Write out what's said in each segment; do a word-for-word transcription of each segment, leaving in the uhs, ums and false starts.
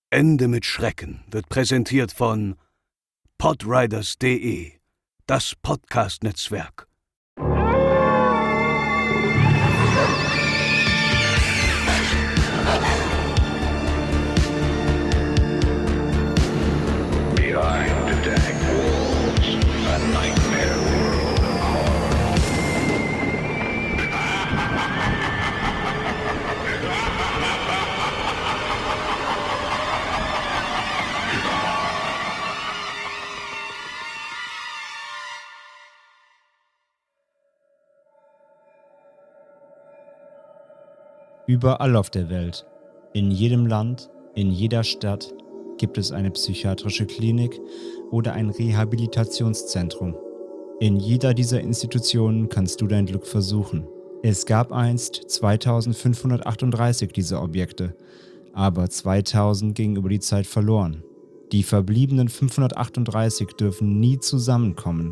Ende mit Schrecken wird präsentiert von podriders punkt de, das Podcast-Netzwerk. Behind the dank walls, a nightmare world of horror. Überall auf der Welt, in jedem Land, in jeder Stadt gibt es eine psychiatrische Klinik oder ein Rehabilitationszentrum. In jeder dieser Institutionen kannst du dein Glück versuchen. Es gab einst zweitausendfünfhundertachtunddreißig dieser Objekte, aber zweitausend gingen über die Zeit verloren. Die verbliebenen fünfhundertachtunddreißig dürfen nie zusammenkommen.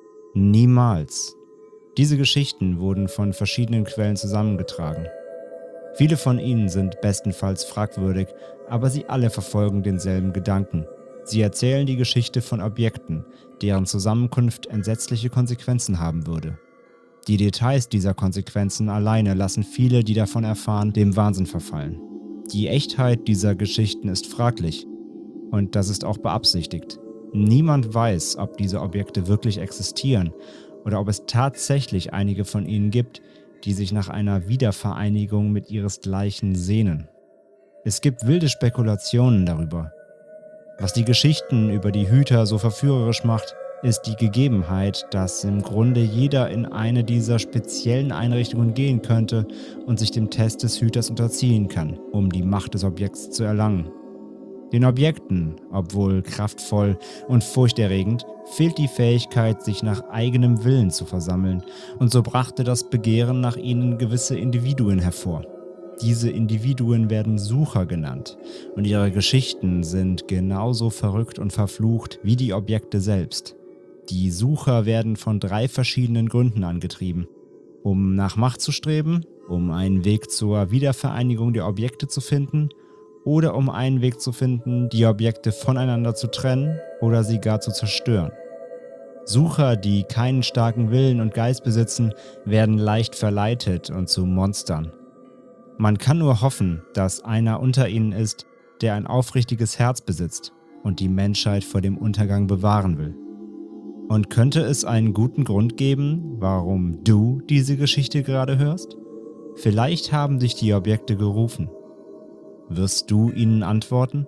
Niemals. Diese Geschichten wurden von verschiedenen Quellen zusammengetragen. Viele von ihnen sind bestenfalls fragwürdig, aber sie alle verfolgen denselben Gedanken. Sie erzählen die Geschichte von Objekten, deren Zusammenkunft entsetzliche Konsequenzen haben würde. Die Details dieser Konsequenzen alleine lassen viele, die davon erfahren, dem Wahnsinn verfallen. Die Echtheit dieser Geschichten ist fraglich und das ist auch beabsichtigt. Niemand weiß, ob diese Objekte wirklich existieren oder ob es tatsächlich einige von ihnen gibt, die sich nach einer Wiedervereinigung mit ihresgleichen sehnen. Es gibt wilde Spekulationen darüber. Was die Geschichten über die Hüter so verführerisch macht, ist die Gegebenheit, dass im Grunde jeder in eine dieser speziellen Einrichtungen gehen könnte und sich dem Test des Hüters unterziehen kann, um die Macht des Objekts zu erlangen. Den Objekten, obwohl kraftvoll und furchterregend, fehlt die Fähigkeit, sich nach eigenem Willen zu versammeln, und so brachte das Begehren nach ihnen gewisse Individuen hervor. Diese Individuen werden Sucher genannt, und ihre Geschichten sind genauso verrückt und verflucht wie die Objekte selbst. Die Sucher werden von drei verschiedenen Gründen angetrieben: um nach Macht zu streben, um einen Weg zur Wiedervereinigung der Objekte zu finden oder um einen Weg zu finden, die Objekte voneinander zu trennen oder sie gar zu zerstören. Sucher, die keinen starken Willen und Geist besitzen, werden leicht verleitet und zu Monstern. Man kann nur hoffen, dass einer unter ihnen ist, der ein aufrichtiges Herz besitzt und die Menschheit vor dem Untergang bewahren will. Und könnte es einen guten Grund geben, warum du diese Geschichte gerade hörst? Vielleicht haben dich die Objekte gerufen. Wirst du ihnen antworten?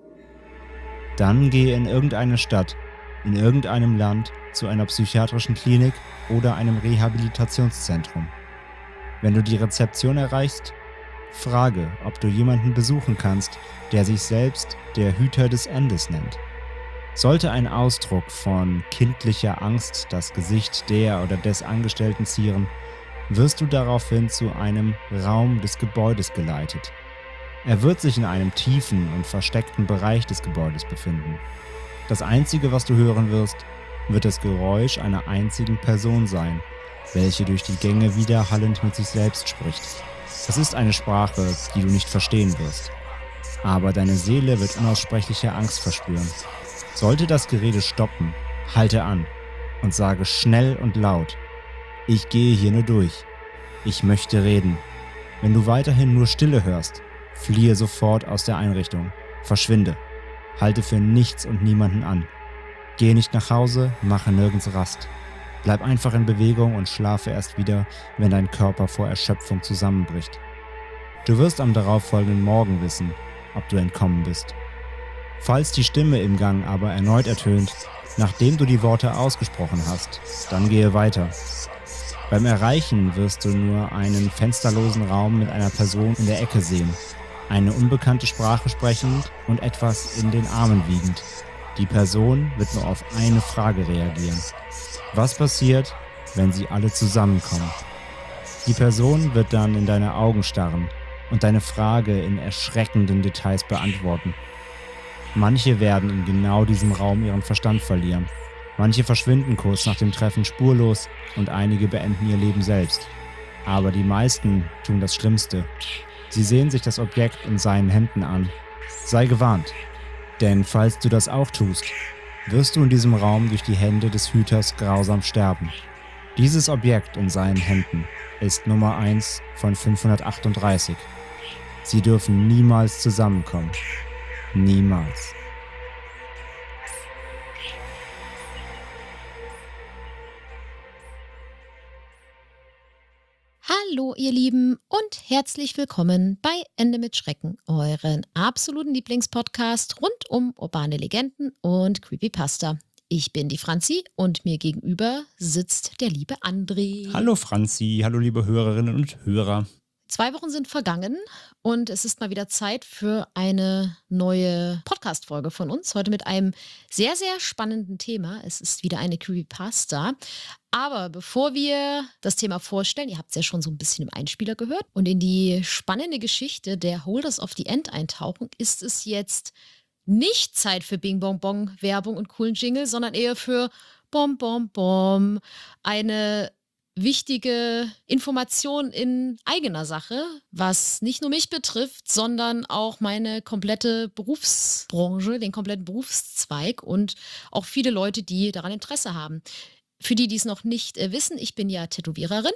Dann gehe in irgendeine Stadt, in irgendeinem Land, zu einer psychiatrischen Klinik oder einem Rehabilitationszentrum. Wenn du die Rezeption erreichst, frage, ob du jemanden besuchen kannst, der sich selbst der Hüter des Endes nennt. Sollte ein Ausdruck von kindlicher Angst das Gesicht der oder des Angestellten zieren, wirst du daraufhin zu einem Raum des Gebäudes geleitet. Er wird sich in einem tiefen und versteckten Bereich des Gebäudes befinden. Das Einzige, was du hören wirst, wird das Geräusch einer einzigen Person sein, welche durch die Gänge widerhallend mit sich selbst spricht. Es ist eine Sprache, die du nicht verstehen wirst. Aber deine Seele wird unaussprechliche Angst verspüren. Sollte das Gerede stoppen, halte an und sage schnell und laut: Ich gehe hier nur durch. Ich möchte reden. Wenn du weiterhin nur Stille hörst, fliehe sofort aus der Einrichtung. Verschwinde. Halte für nichts und niemanden an. Gehe nicht nach Hause, mache nirgends Rast. Bleib einfach in Bewegung und schlafe erst wieder, wenn dein Körper vor Erschöpfung zusammenbricht. Du wirst am darauffolgenden Morgen wissen, ob du entkommen bist. Falls die Stimme im Gang aber erneut ertönt, nachdem du die Worte ausgesprochen hast, dann gehe weiter. Beim Erreichen wirst du nur einen fensterlosen Raum mit einer Person in der Ecke sehen, eine unbekannte Sprache sprechend und etwas in den Armen wiegend. Die Person wird nur auf eine Frage reagieren. Was passiert, wenn sie alle zusammenkommen? Die Person wird dann in deine Augen starren und deine Frage in erschreckenden Details beantworten. Manche werden in genau diesem Raum ihren Verstand verlieren. Manche verschwinden kurz nach dem Treffen spurlos und einige beenden ihr Leben selbst. Aber die meisten tun das Schlimmste. Sie sehen sich das Objekt in seinen Händen an. Sei gewarnt. Denn falls du das auch tust, wirst du in diesem Raum durch die Hände des Hüters grausam sterben. Dieses Objekt in seinen Händen ist Nummer eins von fünfhundertachtunddreißig. Sie dürfen niemals zusammenkommen. Niemals. Hallo ihr Lieben und herzlich willkommen bei Ende mit Schrecken, euren absoluten Lieblingspodcast rund um urbane Legenden und Creepypasta. Ich bin die Franzi und mir gegenüber sitzt der liebe André. Hallo Franzi, hallo liebe Hörerinnen und Hörer. Zwei Wochen sind vergangen und es ist mal wieder Zeit für eine neue Podcast-Folge von uns. Heute mit einem sehr, sehr spannenden Thema. Es ist wieder eine Creepypasta. Aber bevor wir das Thema vorstellen, ihr habt es ja schon so ein bisschen im Einspieler gehört, und in die spannende Geschichte der Holders of the End eintauchen, ist es jetzt nicht Zeit für Bing Bong Bong Werbung und coolen Jingle, sondern eher für Bom Bom Bom, eine wichtige Information in eigener Sache, was nicht nur mich betrifft, sondern auch meine komplette Berufsbranche, den kompletten Berufszweig und auch viele Leute, die daran Interesse haben. Für die, die es noch nicht äh, wissen, ich bin ja Tätowiererin.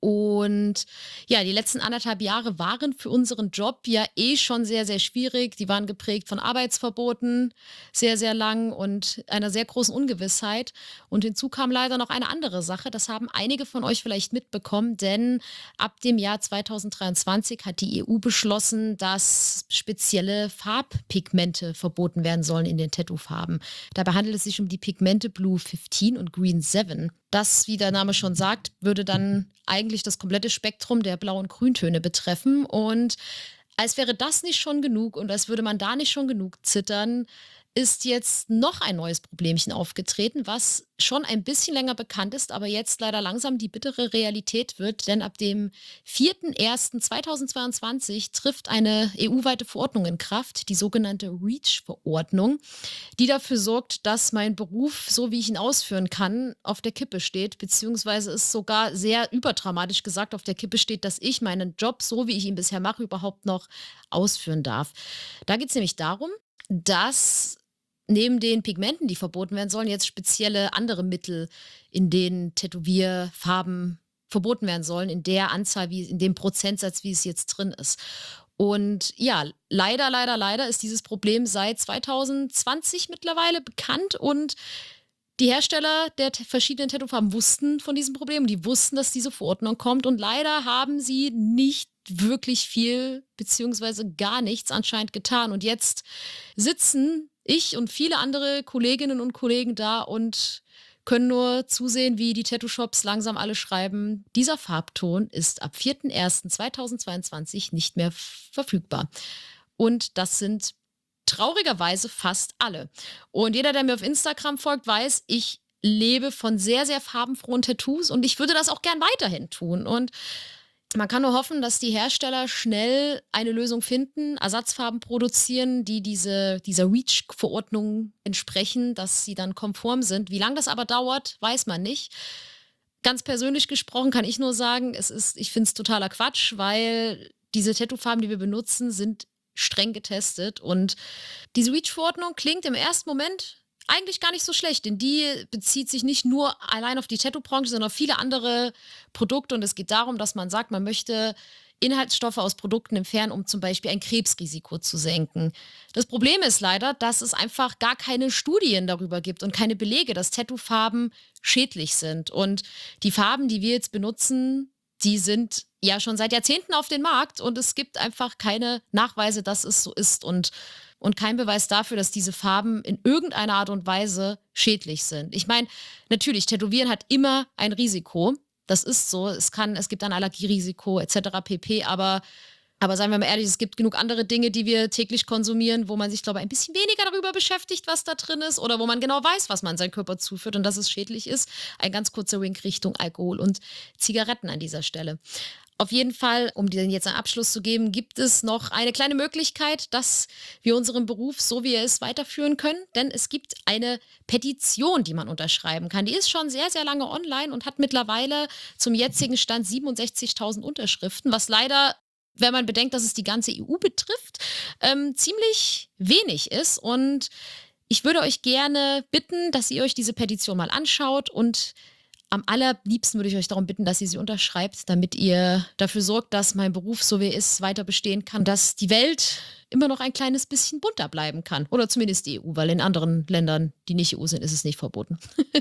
Und ja, die letzten anderthalb Jahre waren für unseren Job ja eh schon sehr, sehr schwierig. Die waren geprägt von Arbeitsverboten, sehr, sehr lang und einer sehr großen Ungewissheit. Und hinzu kam leider noch eine andere Sache. Das haben einige von euch vielleicht mitbekommen, denn ab dem Jahr zweitausenddreiundzwanzig hat die E U beschlossen, dass spezielle Farbpigmente verboten werden sollen in den Tattoo-Farben. Dabei handelt es sich um die Pigmente Blue fünfzehn und Green sieben. Das, wie der Name schon sagt, würde dann eigentlich das komplette Spektrum der Blau- und Grüntöne betreffen. Und als wäre das nicht schon genug und als würde man da nicht schon genug zittern, ist jetzt noch ein neues Problemchen aufgetreten, was schon ein bisschen länger bekannt ist, aber jetzt leider langsam die bittere Realität wird, denn ab dem vierten ersten zweitausendzweiundzwanzig trifft eine E U-weite Verordnung in Kraft, die sogenannte REACH-Verordnung, die dafür sorgt, dass mein Beruf, so wie ich ihn ausführen kann, auf der Kippe steht, beziehungsweise es sogar sehr überdramatisch gesagt auf der Kippe steht, dass ich meinen Job, so wie ich ihn bisher mache, überhaupt noch ausführen darf. Da geht es nämlich darum, dass neben den Pigmenten, die verboten werden sollen, jetzt spezielle andere Mittel in den Tätowierfarben verboten werden sollen, in der Anzahl, wie, in dem Prozentsatz, wie es jetzt drin ist. Und ja, leider, leider, leider ist dieses Problem seit zweitausendzwanzig mittlerweile bekannt und die Hersteller der t- verschiedenen Tattoofarben wussten von diesem Problem. Die wussten, dass diese Verordnung kommt und leider haben sie nicht wirklich viel beziehungsweise gar nichts anscheinend getan. Und jetzt sitzen ich und viele andere Kolleginnen und Kollegen da und können nur zusehen, wie die Tattoo-Shops langsam alle schreiben, dieser Farbton ist ab vierten ersten zweitausendzweiundzwanzig nicht mehr f- verfügbar. Und das sind traurigerweise fast alle. Und jeder, der mir auf Instagram folgt, weiß, ich lebe von sehr, sehr farbenfrohen Tattoos und ich würde das auch gern weiterhin tun. Und man kann nur hoffen, dass die Hersteller schnell eine Lösung finden, Ersatzfarben produzieren, die diese, dieser REACH-Verordnung entsprechen, dass sie dann konform sind. Wie lange das aber dauert, weiß man nicht. Ganz persönlich gesprochen kann ich nur sagen, es ist, ich finde es totaler Quatsch, weil diese Tattoo-Farben, die wir benutzen, sind streng getestet. Und diese REACH-Verordnung klingt im ersten Moment eigentlich gar nicht so schlecht, denn die bezieht sich nicht nur allein auf die Tattoo-Branche, sondern auf viele andere Produkte. Und es geht darum, dass man sagt, man möchte Inhaltsstoffe aus Produkten entfernen, um zum Beispiel ein Krebsrisiko zu senken. Das Problem ist leider, dass es einfach gar keine Studien darüber gibt und keine Belege, dass Tattoo-Farben schädlich sind. Und die Farben, die wir jetzt benutzen, die sind ja schon seit Jahrzehnten auf dem Markt und es gibt einfach keine Nachweise, dass es so ist und, und kein Beweis dafür, dass diese Farben in irgendeiner Art und Weise schädlich sind. Ich meine, natürlich, Tätowieren hat immer ein Risiko. Das ist so. Es kann, es gibt ein Allergierisiko et cetera pp. Aber, aber seien wir mal ehrlich, es gibt genug andere Dinge, die wir täglich konsumieren, wo man sich, glaube ich, ein bisschen weniger darüber beschäftigt, was da drin ist oder wo man genau weiß, was man seinem Körper zuführt und dass es schädlich ist. Ein ganz kurzer Wink Richtung Alkohol und Zigaretten an dieser Stelle. Auf jeden Fall, um dir jetzt einen Abschluss zu geben, gibt es noch eine kleine Möglichkeit, dass wir unseren Beruf, so wie er ist, weiterführen können. Denn es gibt eine Petition, die man unterschreiben kann. Die ist schon sehr, sehr lange online und hat mittlerweile zum jetzigen Stand siebenundsechzigtausend Unterschriften, was leider wenn man bedenkt, dass es die ganze E U betrifft, ähm, ziemlich wenig ist. Und ich würde euch gerne bitten, dass ihr euch diese Petition mal anschaut und am allerliebsten würde ich euch darum bitten, dass ihr sie unterschreibt, damit ihr dafür sorgt, dass mein Beruf, so wie er ist, weiter bestehen kann, dass die Welt immer noch ein kleines bisschen bunter bleiben kann. Oder zumindest die E U, weil in anderen Ländern, die nicht E U sind, ist es nicht verboten.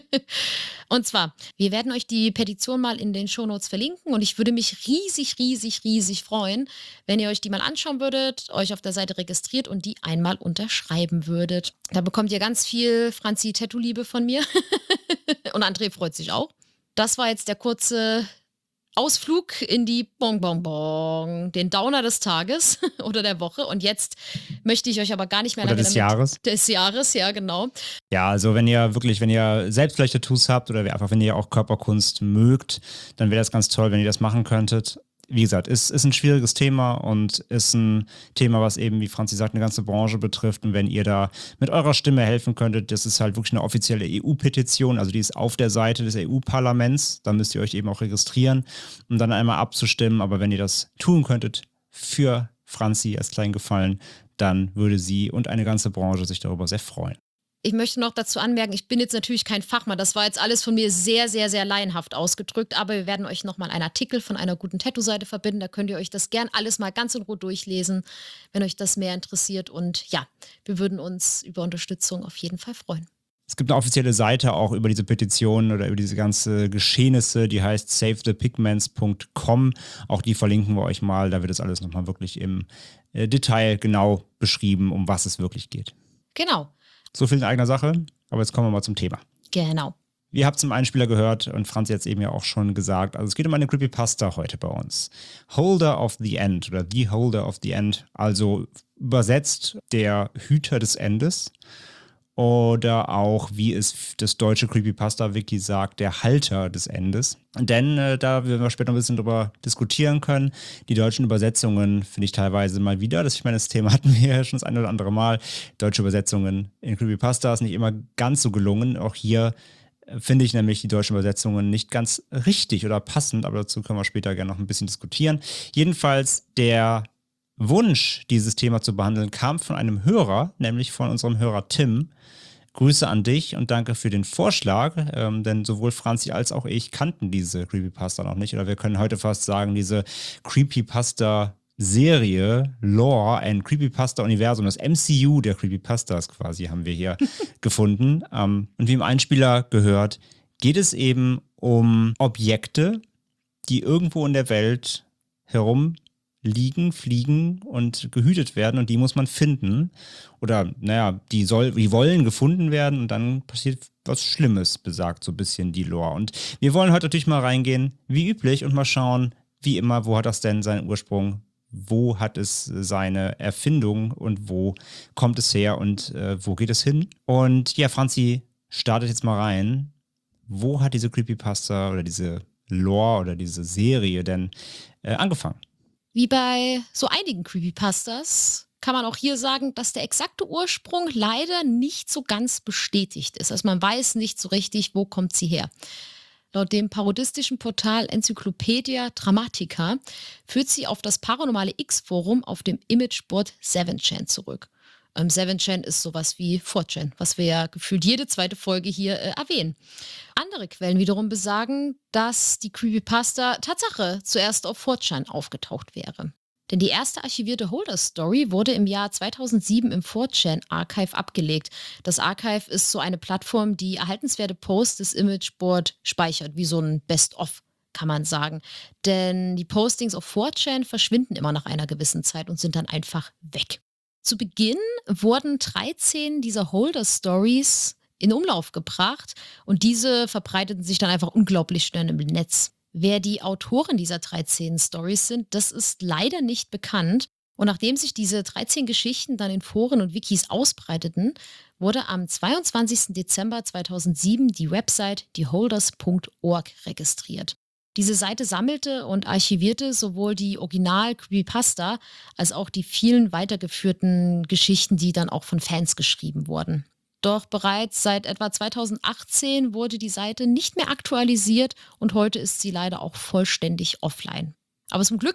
Und zwar, wir werden euch die Petition mal in den Shownotes verlinken und ich würde mich riesig, riesig, riesig freuen, wenn ihr euch die mal anschauen würdet, euch auf der Seite registriert und die einmal unterschreiben würdet. Da bekommt ihr ganz viel Franzi-Tattoo-Liebe von mir. Und André freut sich auch. Das war jetzt der kurze Ausflug in die Bong Bong Bong, den Downer des Tages oder der Woche. Und jetzt möchte ich euch aber gar nicht mehr Oder lange des damit- Jahres. Des Jahres, ja, genau. Ja, also wenn ihr wirklich, wenn ihr selbst vielleicht Tattoos habt oder einfach wenn ihr auch Körperkunst mögt, dann wäre das ganz toll, wenn ihr das machen könntet. Wie gesagt, ist, ist ein schwieriges Thema und ist ein Thema, was eben, wie Franzi sagt, eine ganze Branche betrifft. Und wenn ihr da mit eurer Stimme helfen könntet, das ist halt wirklich eine offizielle E U-Petition, also die ist auf der Seite des E U-Parlaments, da müsst ihr euch eben auch registrieren, um dann einmal abzustimmen. Aber wenn ihr das tun könntet für Franzi als kleinen Gefallen, dann würde sie und eine ganze Branche sich darüber sehr freuen. Ich möchte noch dazu anmerken, ich bin jetzt natürlich kein Fachmann. Das war jetzt alles von mir sehr, sehr, sehr laienhaft ausgedrückt. Aber wir werden euch nochmal einen Artikel von einer guten Tattoo-Seite verbinden. Da könnt ihr euch das gern alles mal ganz in Ruhe durchlesen, wenn euch das mehr interessiert. Und ja, wir würden uns über Unterstützung auf jeden Fall freuen. Es gibt eine offizielle Seite auch über diese Petition oder über diese ganze Geschehnisse, die heißt save the pigments punkt com. Auch die verlinken wir euch mal. Da wird das alles nochmal wirklich im äh, Detail genau beschrieben, um was es wirklich geht. Genau, So viel in eigener Sache, aber jetzt kommen wir mal zum Thema. genau. Ihr habt es im Einspieler gehört und Franz jetzt eben ja auch schon gesagt, also es geht um eine Creepypasta heute bei uns. Holder of the End oder The Holder of the End, also übersetzt der Hüter des Endes oder auch, wie es das deutsche Creepypasta-Wiki sagt, der Halter des Endes. Denn äh, da werden wir später ein bisschen drüber diskutieren können. Die deutschen Übersetzungen finde ich teilweise mal wieder, das, ich meine, das Thema hatten wir ja schon das eine oder andere Mal. Deutsche Übersetzungen in Creepypasta ist nicht immer ganz so gelungen. Auch hier äh, finde ich nämlich die deutschen Übersetzungen nicht ganz richtig oder passend, aber dazu können wir später gerne noch ein bisschen diskutieren. Jedenfalls der Wunsch, dieses Thema zu behandeln, kam von einem Hörer, nämlich von unserem Hörer Tim. Grüße an dich und danke für den Vorschlag, ähm, denn sowohl Franzi als auch ich kannten diese Creepypasta noch nicht. Oder wir können heute fast sagen, diese Creepypasta-Serie, Lore, ein Creepypasta-Universum, das M C U der Creepypastas quasi haben wir hier gefunden. Ähm, und wie im Einspieler gehört, geht es eben um Objekte, die irgendwo in der Welt herum liegen, fliegen und gehütet werden und die muss man finden. Oder, naja, die, soll, die wollen gefunden werden und dann passiert was Schlimmes, besagt so ein bisschen die Lore. Und wir wollen heute natürlich mal reingehen, wie üblich, und mal schauen, wie immer, wo hat das denn seinen Ursprung, wo hat es seine Erfindung und wo kommt es her und äh, wo geht es hin? Und ja, Franzi startet jetzt mal rein. Wo hat diese Creepypasta oder diese Lore oder diese Serie denn äh, angefangen? Wie bei so einigen Creepypastas kann man auch hier sagen, dass der exakte Ursprung leider nicht so ganz bestätigt ist. Also man weiß nicht so richtig, wo kommt sie her. Laut dem parodistischen Portal Encyclopedia Dramatica führt sie auf das Paranormale X-Forum auf dem Imageboard seven chan zurück. Ähm, seven chan ist sowas wie four chan, was wir ja gefühlt jede zweite Folge hier äh, erwähnen. Andere Quellen wiederum besagen, dass die Creepypasta Tatsache zuerst auf four chan aufgetaucht wäre. Denn die erste archivierte Holder-Story wurde im Jahr zweitausendsieben im four chan Archive abgelegt. Das Archive ist so eine Plattform, die erhaltenswerte Posts des Imageboard speichert, wie so ein Best-of, kann man sagen. Denn die Postings auf four chan verschwinden immer nach einer gewissen Zeit und sind dann einfach weg. Zu Beginn wurden dreizehn dieser Holder-Stories in Umlauf gebracht und diese verbreiteten sich dann einfach unglaublich schnell im Netz. Wer die Autoren dieser dreizehn Stories sind, das ist leider nicht bekannt. Und nachdem sich diese dreizehn Geschichten dann in Foren und Wikis ausbreiteten, wurde am zweiundzwanzigsten Dezember zweitausendsieben die Website die holders punkt org registriert. Diese Seite sammelte und archivierte sowohl die Original-Creepypasta als auch die vielen weitergeführten Geschichten, die dann auch von Fans geschrieben wurden. Doch bereits seit etwa zweitausendachtzehn wurde die Seite nicht mehr aktualisiert und heute ist sie leider auch vollständig offline. Aber zum Glück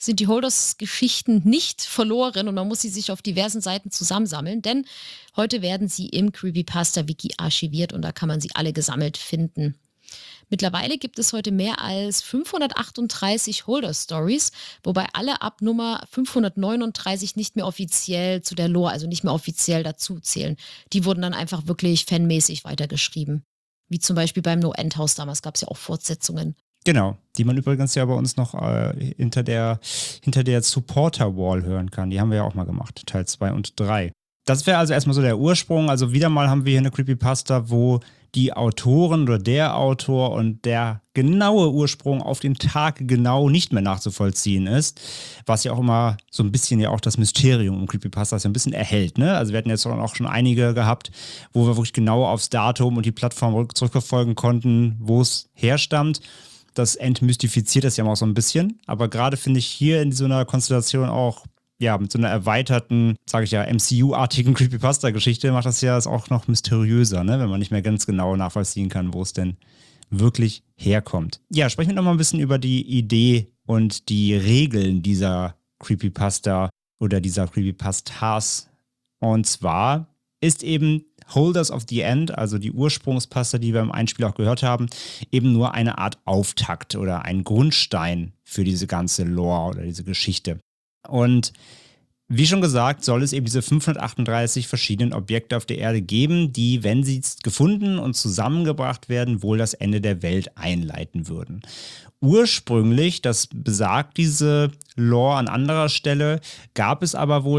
sind die Holders-Geschichten nicht verloren und man muss sie sich auf diversen Seiten zusammensammeln, denn heute werden sie im Creepypasta-Wiki archiviert und da kann man sie alle gesammelt finden. Mittlerweile gibt es heute mehr als fünfhundertachtunddreißig Holder-Stories, wobei alle ab Nummer fünfhundertneununddreißig nicht mehr offiziell zu der Lore, also nicht mehr offiziell dazu zählen. Die wurden dann einfach wirklich fanmäßig weitergeschrieben. Wie zum Beispiel beim No-End-Haus damals gab es ja auch Fortsetzungen. Genau, die man übrigens ja bei uns noch äh, hinter der, hinter der Supporter-Wall hören kann. Die haben wir ja auch mal gemacht, Teil zwei und drei. Das wäre also erstmal so der Ursprung. Also wieder mal haben wir hier eine Creepypasta, wo die Autoren oder der Autor und der genaue Ursprung auf den Tag genau nicht mehr nachzuvollziehen ist, was ja auch immer so ein bisschen ja auch das Mysterium um Creepypastas ja ein bisschen erhält, ne? Also wir hatten jetzt auch schon einige gehabt, wo wir wirklich genau aufs Datum und die Plattform zurückverfolgen konnten, wo es herstammt. Das entmystifiziert das ja auch so ein bisschen, aber gerade finde ich hier in so einer Konstellation auch, ja, mit so einer erweiterten, sage ich ja, M C U-artigen Creepypasta-Geschichte macht das ja auch noch mysteriöser, ne? Wenn man nicht mehr ganz genau nachvollziehen kann, wo es denn wirklich herkommt. Ja, sprechen wir noch mal ein bisschen über die Idee und die Regeln dieser Creepypasta oder dieser Creepypastas. Und zwar ist eben Holders of the End, also die Ursprungspasta, die wir im Einspiel auch gehört haben, eben nur eine Art Auftakt oder ein Grundstein für diese ganze Lore oder diese Geschichte. Und wie schon gesagt, soll es eben diese fünfhundertachtunddreißig verschiedenen Objekte auf der Erde geben, die, wenn sie gefunden und zusammengebracht werden, wohl das Ende der Welt einleiten würden. Ursprünglich, das besagt diese Lore an anderer Stelle, gab es aber wohl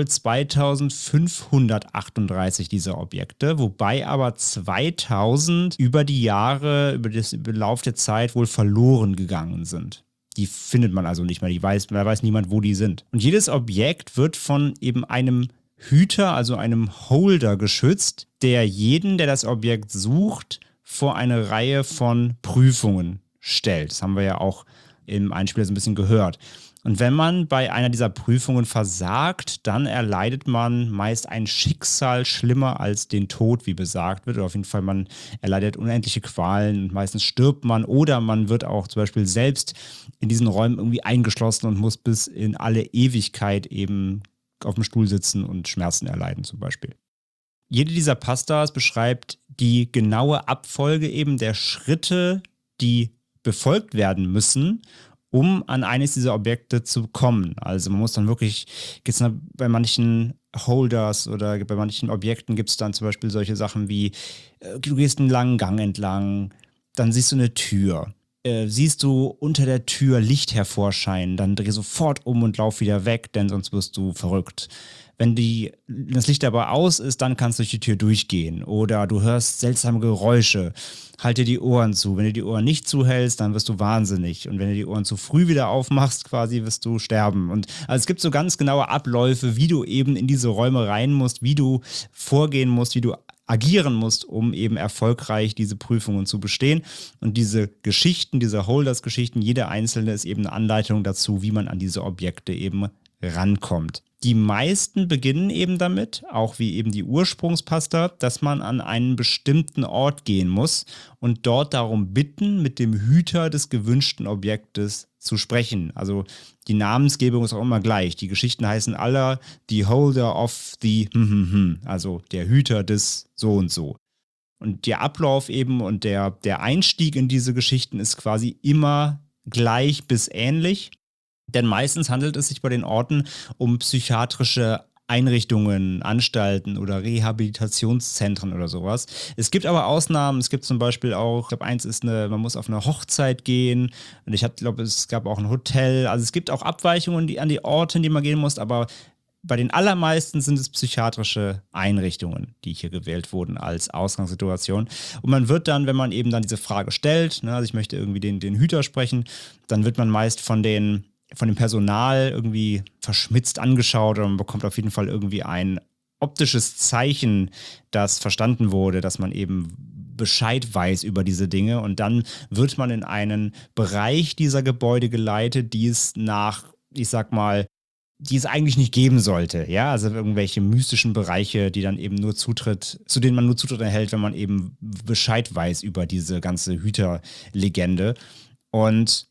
zweitausendfünfhundertachtunddreißig dieser Objekte, wobei aber zweitausend über die Jahre, über den Lauf der Zeit wohl verloren gegangen sind. Die findet man also nicht mehr, die weiß, da weiß niemand, wo die sind. Und jedes Objekt wird von eben einem Hüter, also einem Holder geschützt, der jeden, der das Objekt sucht, vor eine Reihe von Prüfungen stellt. Das haben wir ja auch im Einspieler so ein bisschen gehört. Und wenn man bei einer dieser Prüfungen versagt, dann erleidet man meist ein Schicksal schlimmer als den Tod, wie besagt wird. Oder auf jeden Fall, man erleidet unendliche Qualen und meistens stirbt man. Oder man wird auch zum Beispiel selbst in diesen Räumen irgendwie eingeschlossen und muss bis in alle Ewigkeit eben auf dem Stuhl sitzen und Schmerzen erleiden zum Beispiel. Jede dieser Pastas beschreibt die genaue Abfolge eben der Schritte, die befolgt werden müssen, um an eines dieser Objekte zu kommen. Also man muss dann wirklich, gibt's dann bei manchen Holders oder bei manchen Objekten gibt es dann zum Beispiel solche Sachen wie, äh, du gehst einen langen Gang entlang, dann siehst du eine Tür. Äh, siehst du unter der Tür Licht hervorscheinen, dann dreh sofort um und lauf wieder weg, denn sonst wirst du verrückt. Wenn die, das Licht aber aus ist, dann kannst du durch die Tür durchgehen. Oder du hörst seltsame Geräusche. Halt dir die Ohren zu. Wenn du die Ohren nicht zuhältst, dann wirst du wahnsinnig. Und wenn du die Ohren zu früh wieder aufmachst, quasi wirst du sterben. Und also es gibt so ganz genaue Abläufe, wie du eben in diese Räume rein musst, wie du vorgehen musst, wie du agieren musst, um eben erfolgreich diese Prüfungen zu bestehen. Und diese Geschichten, diese Holders-Geschichten, jede einzelne ist eben eine Anleitung dazu, wie man an diese Objekte eben rankommt. Die meisten beginnen eben damit, auch wie eben die Ursprungspasta, dass man an einen bestimmten Ort gehen muss und dort darum bitten, mit dem Hüter des gewünschten Objektes zu sprechen. Also die Namensgebung ist auch immer gleich. Die Geschichten heißen alle The Holder of the, also der Hüter des so und so. Und der Ablauf eben und der, der Einstieg in diese Geschichten ist quasi immer gleich bis ähnlich. Denn meistens handelt es sich bei den Orten um psychiatrische Einrichtungen, Anstalten oder Rehabilitationszentren oder sowas. Es gibt aber Ausnahmen. Es gibt zum Beispiel auch, ich glaube, eins ist eine, man muss auf eine Hochzeit gehen. Und ich glaube, es gab auch ein Hotel. Also es gibt auch Abweichungen die, an die Orte, in die man gehen muss. Aber bei den allermeisten sind es psychiatrische Einrichtungen, die hier gewählt wurden als Ausgangssituation. Und man wird dann, wenn man eben dann diese Frage stellt, ne, also ich möchte irgendwie den, den Hüter sprechen, dann wird man meist von den von dem Personal irgendwie verschmitzt angeschaut oder man bekommt auf jeden Fall irgendwie ein optisches Zeichen, das verstanden wurde, dass man eben Bescheid weiß über diese Dinge und dann wird man in einen Bereich dieser Gebäude geleitet, die es nach, ich sag mal, die es eigentlich nicht geben sollte, ja, also irgendwelche mystischen Bereiche, die dann eben nur Zutritt, zu denen man nur Zutritt erhält, wenn man eben Bescheid weiß über diese ganze Hüterlegende. Und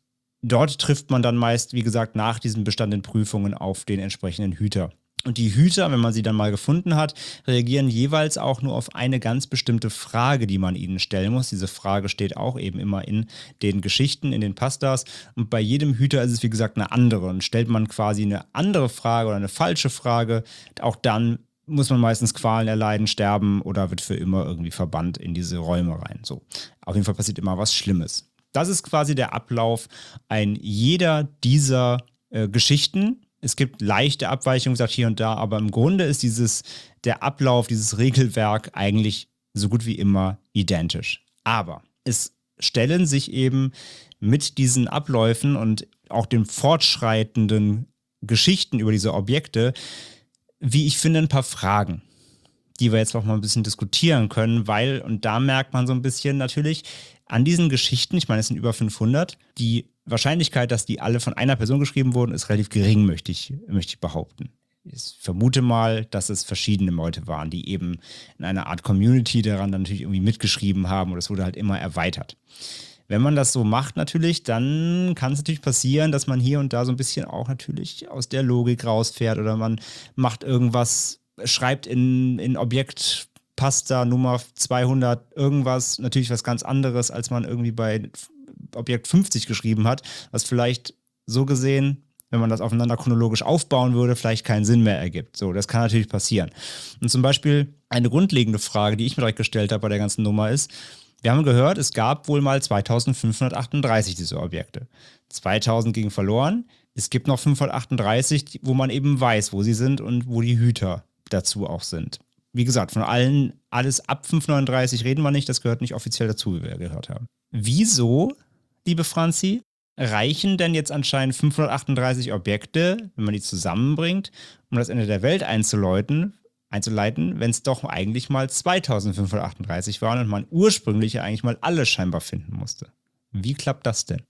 dort trifft man dann meist, wie gesagt, nach diesen bestandenen Prüfungen auf den entsprechenden Hüter. Und die Hüter, wenn man sie dann mal gefunden hat, reagieren jeweils auch nur auf eine ganz bestimmte Frage, die man ihnen stellen muss. Diese Frage steht auch eben immer in den Geschichten, in den Pastas. Und bei jedem Hüter ist es, wie gesagt, eine andere. Und stellt man quasi eine andere Frage oder eine falsche Frage, auch dann muss man meistens Qualen erleiden, sterben oder wird für immer irgendwie verbannt in diese Räume rein. So, auf jeden Fall passiert immer was Schlimmes. Das ist quasi der Ablauf ein jeder dieser äh, Geschichten. Es gibt leichte Abweichungen, gesagt hier und da, aber im Grunde ist dieses, der Ablauf, dieses Regelwerk eigentlich so gut wie immer identisch. Aber es stellen sich eben mit diesen Abläufen und auch den fortschreitenden Geschichten über diese Objekte, wie ich finde, ein paar Fragen, die wir jetzt auch mal ein bisschen diskutieren können, weil, und da merkt man so ein bisschen natürlich an diesen Geschichten, ich meine, es sind über fünfhundert, die Wahrscheinlichkeit, dass die alle von einer Person geschrieben wurden, ist relativ gering, möchte ich, möchte ich behaupten. Ich vermute mal, dass es verschiedene Leute waren, die eben in einer Art Community daran dann natürlich irgendwie mitgeschrieben haben und es wurde halt immer erweitert. Wenn man das so macht natürlich, dann kann es natürlich passieren, dass man hier und da so ein bisschen auch natürlich aus der Logik rausfährt oder man macht irgendwas, schreibt in, in Objekt Pasta Nummer zweihundert irgendwas, natürlich was ganz anderes, als man irgendwie bei Objekt fünfzig geschrieben hat, was vielleicht so gesehen, wenn man das aufeinander chronologisch aufbauen würde, vielleicht keinen Sinn mehr ergibt. So, das kann natürlich passieren. Und zum Beispiel eine grundlegende Frage, die ich mir direkt gestellt habe bei der ganzen Nummer ist, wir haben gehört, es gab wohl mal zweitausendfünfhundertachtunddreißig diese Objekte. zweitausend ging verloren, es gibt noch fünfhundertachtunddreißig, wo man eben weiß, wo sie sind und wo die Hüter dazu auch sind. Wie gesagt, von allen, alles ab fünfhundertneununddreißig reden wir nicht, das gehört nicht offiziell dazu, wie wir gehört haben. Wieso, liebe Franzi, reichen denn jetzt anscheinend fünfhundertachtunddreißig Objekte, wenn man die zusammenbringt, um das Ende der Welt einzuleiten, einzuleiten, wenn es doch eigentlich mal zweitausendfünfhundertachtunddreißig waren und man ursprünglich ja eigentlich mal alle scheinbar finden musste? Wie klappt das denn?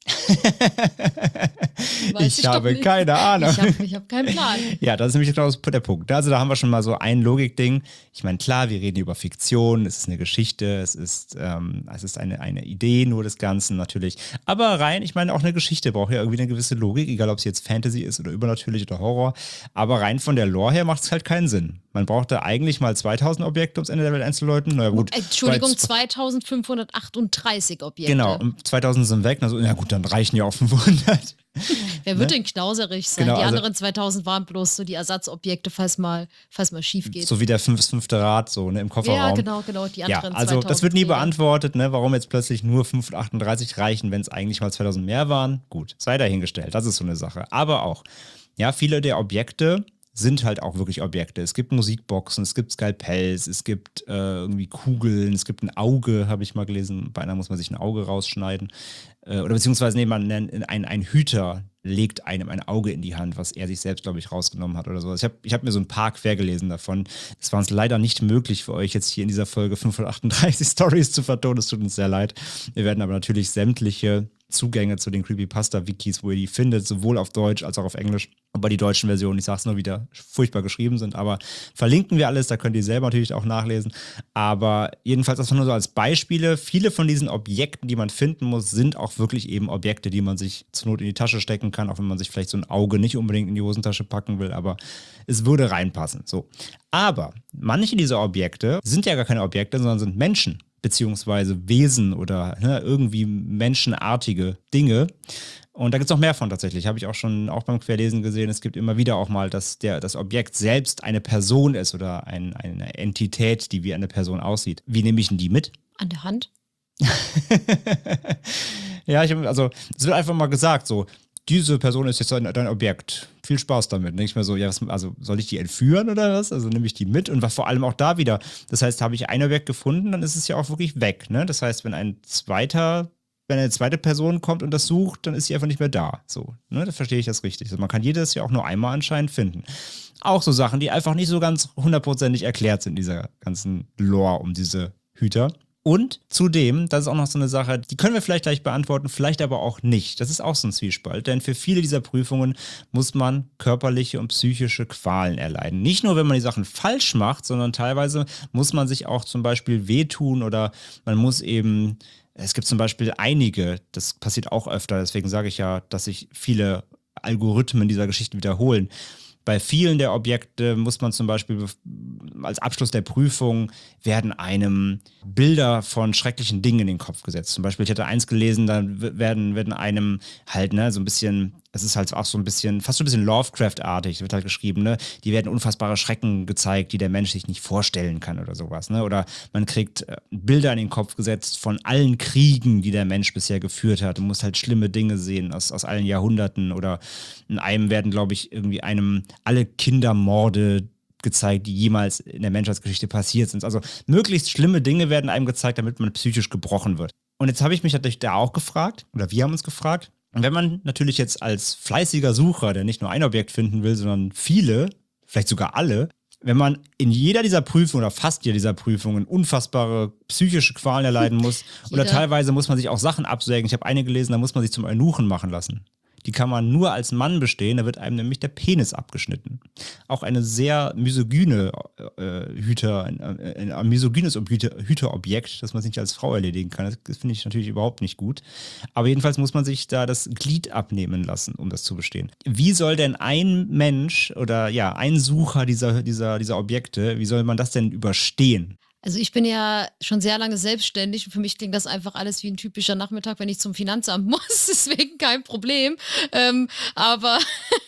Weiß ich habe nicht. keine Ahnung. Ich habe ich hab keinen Plan. Ja, das ist nämlich genau der Punkt. Also da haben wir schon mal so ein Logikding. Ich meine, klar, wir reden hier über Fiktion, es ist eine Geschichte, es ist, ähm, es ist eine, eine Idee nur des Ganzen natürlich. Aber rein, ich meine, auch eine Geschichte braucht ja irgendwie eine gewisse Logik, egal ob es jetzt Fantasy ist oder übernatürlich oder Horror. Aber rein von der Lore her macht es halt keinen Sinn. Man braucht da eigentlich mal zweitausend Objekte, um das Ende der Welt einzuläuten. Na ja, gut. Entschuldigung, zweitausendfünfhundertachtunddreißig Objekte. Genau, und zweitausend sind weg. Also, ja gut, dann reichen ja auch fünfhundert. Wer wird denn knauserig sein? Genau, die also- anderen zweitausend waren bloß so die Ersatzobjekte, falls mal, falls mal schief geht. So wie der fünf, das fünfte Rad so ne, im Kofferraum. Ja, genau, genau. Die Ja, anderen also das wird nie zweitausend. beantwortet, ne, warum jetzt plötzlich nur fünfhundertachtunddreißig reichen, wenn es eigentlich mal zweitausend mehr waren. Gut, sei dahingestellt, das ist so eine Sache. Aber auch, ja, viele der Objekte sind halt auch wirklich Objekte. Es gibt Musikboxen, es gibt Skalpells, es gibt äh, irgendwie Kugeln, es gibt ein Auge, habe ich mal gelesen. Bei einer muss man sich ein Auge rausschneiden. Äh, oder beziehungsweise, nee, man nennt ein, ein Hüter legt einem ein Auge in die Hand, was er sich selbst, glaube ich, rausgenommen hat oder so. Ich habe ich hab mir so ein paar quer gelesen davon. Es war uns leider nicht möglich für euch jetzt hier in dieser Folge fünfhundertachtunddreißig Stories zu vertonen. Es tut uns sehr leid. Wir werden aber natürlich sämtliche Zugänge zu den Creepypasta-Wikis, wo ihr die findet, sowohl auf Deutsch als auch auf Englisch. Aber die deutschen Versionen, ich sag's nur wieder, furchtbar geschrieben sind, aber verlinken wir alles, da könnt ihr selber natürlich auch nachlesen. Aber jedenfalls, das war nur so als Beispiele. Viele von diesen Objekten, die man finden muss, sind auch wirklich eben Objekte, die man sich zur Not in die Tasche stecken kann, auch wenn man sich vielleicht so ein Auge nicht unbedingt in die Hosentasche packen will, aber es würde reinpassen. So. Aber manche dieser Objekte sind ja gar keine Objekte, sondern sind Menschen. Beziehungsweise Wesen oder ne, irgendwie menschenartige Dinge. Und da gibt es noch mehr von tatsächlich. Habe ich auch schon auch beim Querlesen gesehen. Es gibt immer wieder auch mal, dass der, das Objekt selbst eine Person ist oder ein, eine Entität, die wie eine Person aussieht. Wie nehme ich denn die mit? An der Hand? Ja, ich hab, also es wird einfach mal gesagt so, diese Person ist jetzt dein, dein Objekt. Viel Spaß damit. Nicht mehr so, ja, was, also soll ich die entführen oder was? Also nehme ich die mit und was vor allem auch da wieder. Das heißt, habe ich ein Objekt gefunden, dann ist es ja auch wirklich weg. Ne? Das heißt, wenn ein zweiter, wenn eine zweite Person kommt und das sucht, dann ist sie einfach nicht mehr da. So, ne? Da verstehe ich das richtig. Also man kann jedes ja auch nur einmal anscheinend finden. Auch so Sachen, die einfach nicht so ganz hundertprozentig erklärt sind, dieser ganzen Lore um diese Hüter. Und zudem, das ist auch noch so eine Sache, die können wir vielleicht gleich beantworten, vielleicht aber auch nicht. Das ist auch so ein Zwiespalt, denn für viele dieser Prüfungen muss man körperliche und psychische Qualen erleiden. Nicht nur, wenn man die Sachen falsch macht, sondern teilweise muss man sich auch zum Beispiel wehtun oder man muss eben, es gibt zum Beispiel einige, das passiert auch öfter, deswegen sage ich ja, dass sich viele Algorithmen dieser Geschichte wiederholen. Bei vielen der Objekte muss man zum Beispiel als Abschluss der Prüfung werden einem Bilder von schrecklichen Dingen in den Kopf gesetzt. Zum Beispiel, ich hatte eins gelesen, da werden, werden einem halt, ne, so ein bisschen, es ist halt auch so ein bisschen, fast so ein bisschen Lovecraft-artig, wird halt geschrieben, ne, die werden unfassbare Schrecken gezeigt, die der Mensch sich nicht vorstellen kann oder sowas, ne, oder man kriegt äh, Bilder in den Kopf gesetzt von allen Kriegen, die der Mensch bisher geführt hat. Du musst halt schlimme Dinge sehen aus, aus allen Jahrhunderten oder in einem werden, glaube ich, irgendwie einem alle Kindermorde gezeigt, die jemals in der Menschheitsgeschichte passiert sind. Also möglichst schlimme Dinge werden einem gezeigt, damit man psychisch gebrochen wird. Und jetzt habe ich mich natürlich da auch gefragt, oder wir haben uns gefragt, und wenn man natürlich jetzt als fleißiger Sucher, der nicht nur ein Objekt finden will, sondern viele, vielleicht sogar alle, wenn man in jeder dieser Prüfungen oder fast jeder dieser Prüfungen unfassbare psychische Qualen erleiden muss oder teilweise muss man sich auch Sachen absägen. Ich habe eine gelesen, da muss man sich zum Eunuchen machen lassen. Die kann man nur als Mann bestehen, da wird einem nämlich der Penis abgeschnitten. Auch eine sehr misogyne äh, Hüter, ein, ein, ein misogynes Hüter, Hüterobjekt, das man sich nicht als Frau erledigen kann. Das, das finde ich natürlich überhaupt nicht gut. Aber jedenfalls muss man sich da das Glied abnehmen lassen, um das zu bestehen. Wie soll denn ein Mensch oder ja, ein Sucher dieser, dieser, dieser Objekte, wie soll man das denn überstehen? Also ich bin ja schon sehr lange selbstständig und für mich klingt das einfach alles wie ein typischer Nachmittag, wenn ich zum Finanzamt muss, deswegen kein Problem. Ähm, aber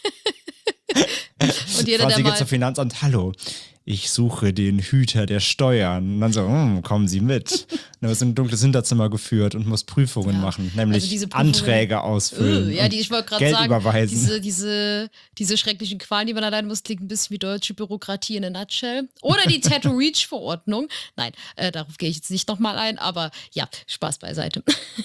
und jeder, der Quasi mal geht zum Finanzamt, hallo, ich suche den Hüter der Steuern. Und dann so, hm, kommen Sie mit. Dann wirst du in ein dunkles Hinterzimmer geführt und musst Prüfungen Ja, machen, nämlich also diese Prüfungen- Anträge ausfüllen. Äh, ja, und die, ich wollte gerade Geld sagen, überweisen. diese, diese, diese schrecklichen Qualen, die man allein muss, klingt ein bisschen wie deutsche Bürokratie in a nutshell. Oder die Tattoo-Reach-Verordnung. Nein, äh, darauf gehe ich jetzt nicht nochmal ein, aber ja, Spaß beiseite.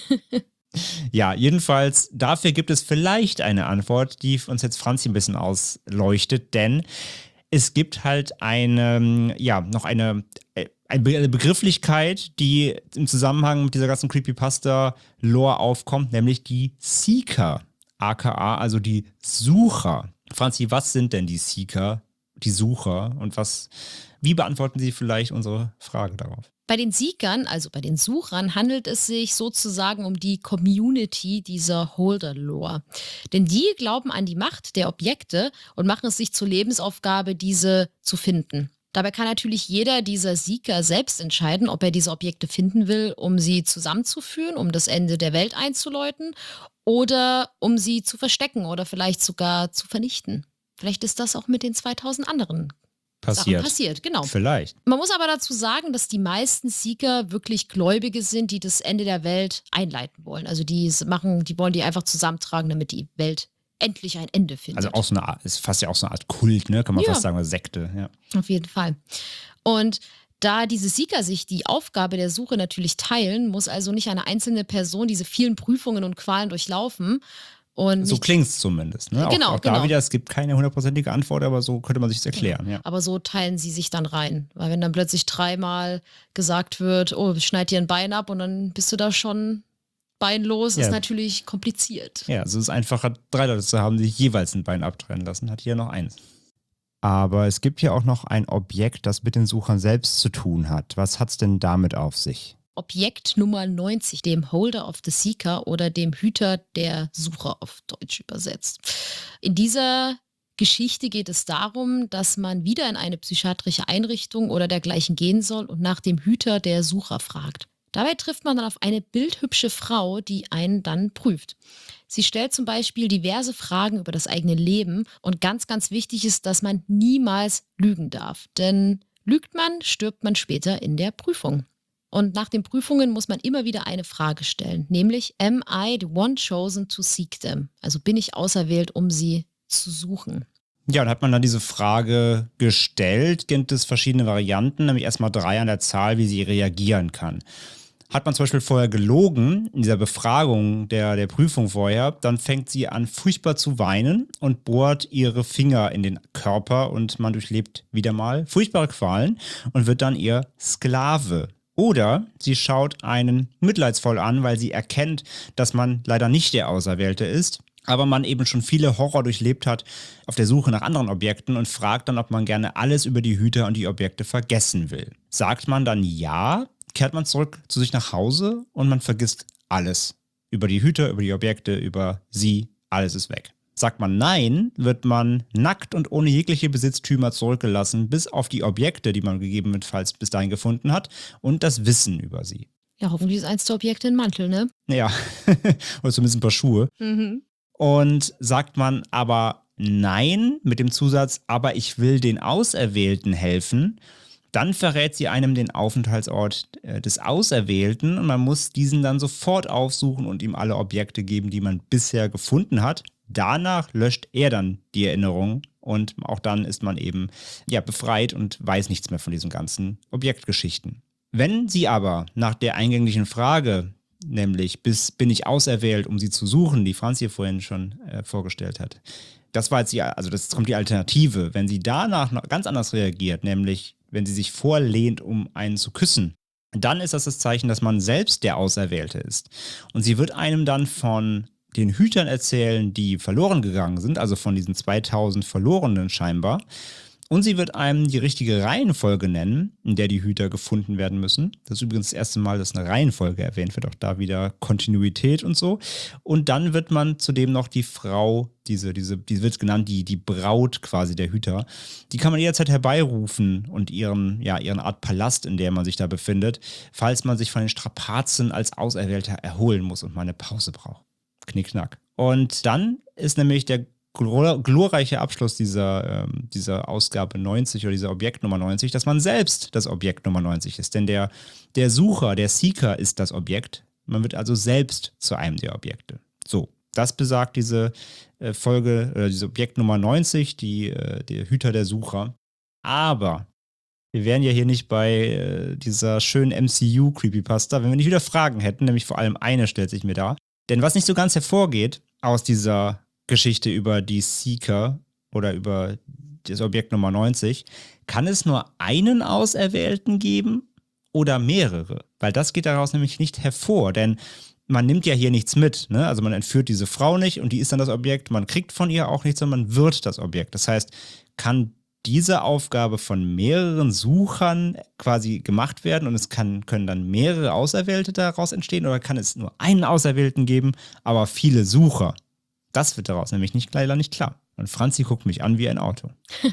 Ja, jedenfalls, dafür gibt es vielleicht eine Antwort, die uns jetzt Franzi ein bisschen ausleuchtet, denn es gibt halt eine, ja, noch eine, eine Begrifflichkeit, die im Zusammenhang mit dieser ganzen Creepypasta-Lore aufkommt, nämlich die Seeker, aka also die Sucher. Franzi, was sind denn die Seeker, die Sucher und was, wie beantworten Sie vielleicht unsere Frage darauf? Bei den Seekern, also bei den Suchern, handelt es sich sozusagen um die Community dieser Holder-Lore. Denn die glauben an die Macht der Objekte und machen es sich zur Lebensaufgabe, diese zu finden. Dabei kann natürlich jeder dieser Seeker selbst entscheiden, ob er diese Objekte finden will, um sie zusammenzuführen, um das Ende der Welt einzuläuten oder um sie zu verstecken oder vielleicht sogar zu vernichten. Vielleicht ist das auch mit den zweitausend anderen Passiert. Sachen passiert, genau. Vielleicht. Man muss aber dazu sagen, dass die meisten Seeker wirklich Gläubige sind, die das Ende der Welt einleiten wollen. Also die es machen, die wollen die einfach zusammentragen, damit die Welt endlich ein Ende findet. Also auch so eine Art, ist fast ja auch so eine Art Kult, ne? Kann man Ja. fast sagen, oder Sekte, ja. Auf jeden Fall. Und da diese Seeker sich die Aufgabe der Suche natürlich teilen, muss also nicht eine einzelne Person diese vielen Prüfungen und Qualen durchlaufen. Und So nicht, klingt es zumindest. Ne? Genau, auch, auch da genau. wieder, es gibt keine hundertprozentige Antwort, aber so könnte man sich das erklären. Ja. aber so teilen sie sich dann rein. Weil wenn dann plötzlich dreimal gesagt wird, oh, schneid dir ein Bein ab und dann bist du da schon beinlos, Ja. ist natürlich kompliziert. Ja, also es ist einfacher, drei Leute zu haben, die jeweils ein Bein abtrennen lassen. Hat hier noch eins. Aber es gibt hier auch noch ein Objekt, das mit den Suchern selbst zu tun hat. Was hat es denn damit auf sich? Objekt Nummer neunzig, dem Holder of the Seeker oder dem Hüter der Sucher auf Deutsch übersetzt. In dieser Geschichte geht es darum, dass man wieder in eine psychiatrische Einrichtung oder dergleichen gehen soll und nach dem Hüter der Sucher fragt. Dabei trifft man dann auf eine bildhübsche Frau, die einen dann prüft. Sie stellt zum Beispiel diverse Fragen über das eigene Leben und ganz, ganz wichtig ist, dass man niemals lügen darf. Denn lügt man, stirbt man später in der Prüfung. Und nach den Prüfungen muss man immer wieder eine Frage stellen, nämlich am I the one chosen to seek them? Also bin ich auserwählt, um sie zu suchen? Ja, und hat man dann diese Frage gestellt, gibt es verschiedene Varianten, nämlich erstmal drei an der Zahl, wie sie reagieren kann. Hat man zum Beispiel vorher gelogen, in dieser Befragung der, der Prüfung vorher, dann fängt sie an, furchtbar zu weinen und bohrt ihre Finger in den Körper und man durchlebt wieder mal furchtbare Qualen und wird dann ihr Sklave. Oder sie schaut einen mitleidsvoll an, weil sie erkennt, dass man leider nicht der Auserwählte ist, aber man eben schon viele Horror durchlebt hat auf der Suche nach anderen Objekten und fragt dann, ob man gerne alles über die Hüter und die Objekte vergessen will. Sagt man dann ja, kehrt man zurück zu sich nach Hause und man vergisst alles. Über die Hüter, über die Objekte, über sie, alles ist weg. Sagt man nein, wird man nackt und ohne jegliche Besitztümer zurückgelassen, bis auf die Objekte, die man gegebenenfalls bis dahin gefunden hat, und das Wissen über sie. Ja, hoffentlich ist eins der Objekte ein Mantel, ne? Ja, oder zumindest ein paar Schuhe. Mhm. Und sagt man aber nein mit dem Zusatz, aber ich will den Auserwählten helfen, dann verrät sie einem den Aufenthaltsort äh, des Auserwählten und man muss diesen dann sofort aufsuchen und ihm alle Objekte geben, die man bisher gefunden hat. Danach löscht er dann die Erinnerung und auch dann ist man eben ja, befreit und weiß nichts mehr von diesen ganzen Objektgeschichten. Wenn sie aber nach der eingänglichen Frage, nämlich bis bin ich auserwählt, um sie zu suchen, die Franz hier vorhin schon äh, vorgestellt hat, das war jetzt die, also das kommt die Alternative. Wenn sie danach noch ganz anders reagiert, nämlich wenn sie sich vorlehnt, um einen zu küssen, dann ist das das Zeichen, dass man selbst der Auserwählte ist. Und sie wird einem dann von den Hütern erzählen, die verloren gegangen sind, also von diesen zweitausend Verlorenen scheinbar. Und sie wird einem die richtige Reihenfolge nennen, in der die Hüter gefunden werden müssen. Das ist übrigens das erste Mal, dass eine Reihenfolge erwähnt wird, auch da wieder Kontinuität und so. Und dann wird man zudem noch die Frau, diese, diese, die wird genannt, die, die Braut quasi der Hüter, die kann man jederzeit herbeirufen und ihren, ja, ihren Art Palast, in der man sich da befindet, falls man sich von den Strapazen als Auserwählter erholen muss und mal eine Pause braucht. Knickknack. Und dann ist nämlich der glor- glorreiche Abschluss dieser, ähm, dieser Ausgabe neunzig oder dieser Objekt Nummer neunzig, dass man selbst das Objekt Nummer neunzig ist. Denn der, der Sucher, der Seeker ist das Objekt. Man wird also selbst zu einem der Objekte. So, das besagt diese äh, Folge, oder dieses Objekt Nummer neunzig, die, äh, der Hüter der Sucher. Aber wir wären ja hier nicht bei äh, dieser schönen M C U-Creepypasta, wenn wir nicht wieder Fragen hätten, nämlich vor allem eine stellt sich mir da. Denn was nicht so ganz hervorgeht aus dieser Geschichte über die Seeker oder über das Objekt Nummer neunzig, kann es nur einen Auserwählten geben oder mehrere? Weil das geht daraus nämlich nicht hervor, denn man nimmt ja hier nichts mit, ne? Also man entführt diese Frau nicht und die ist dann das Objekt, man kriegt von ihr auch nichts, sondern man wird das Objekt. Das heißt, kann diese Aufgabe von mehreren Suchern quasi gemacht werden und es kann, können dann mehrere Auserwählte daraus entstehen oder kann es nur einen Auserwählten geben, aber viele Sucher? Das wird daraus nämlich nicht, leider nicht klar. Und Franzi guckt mich an wie ein Auto.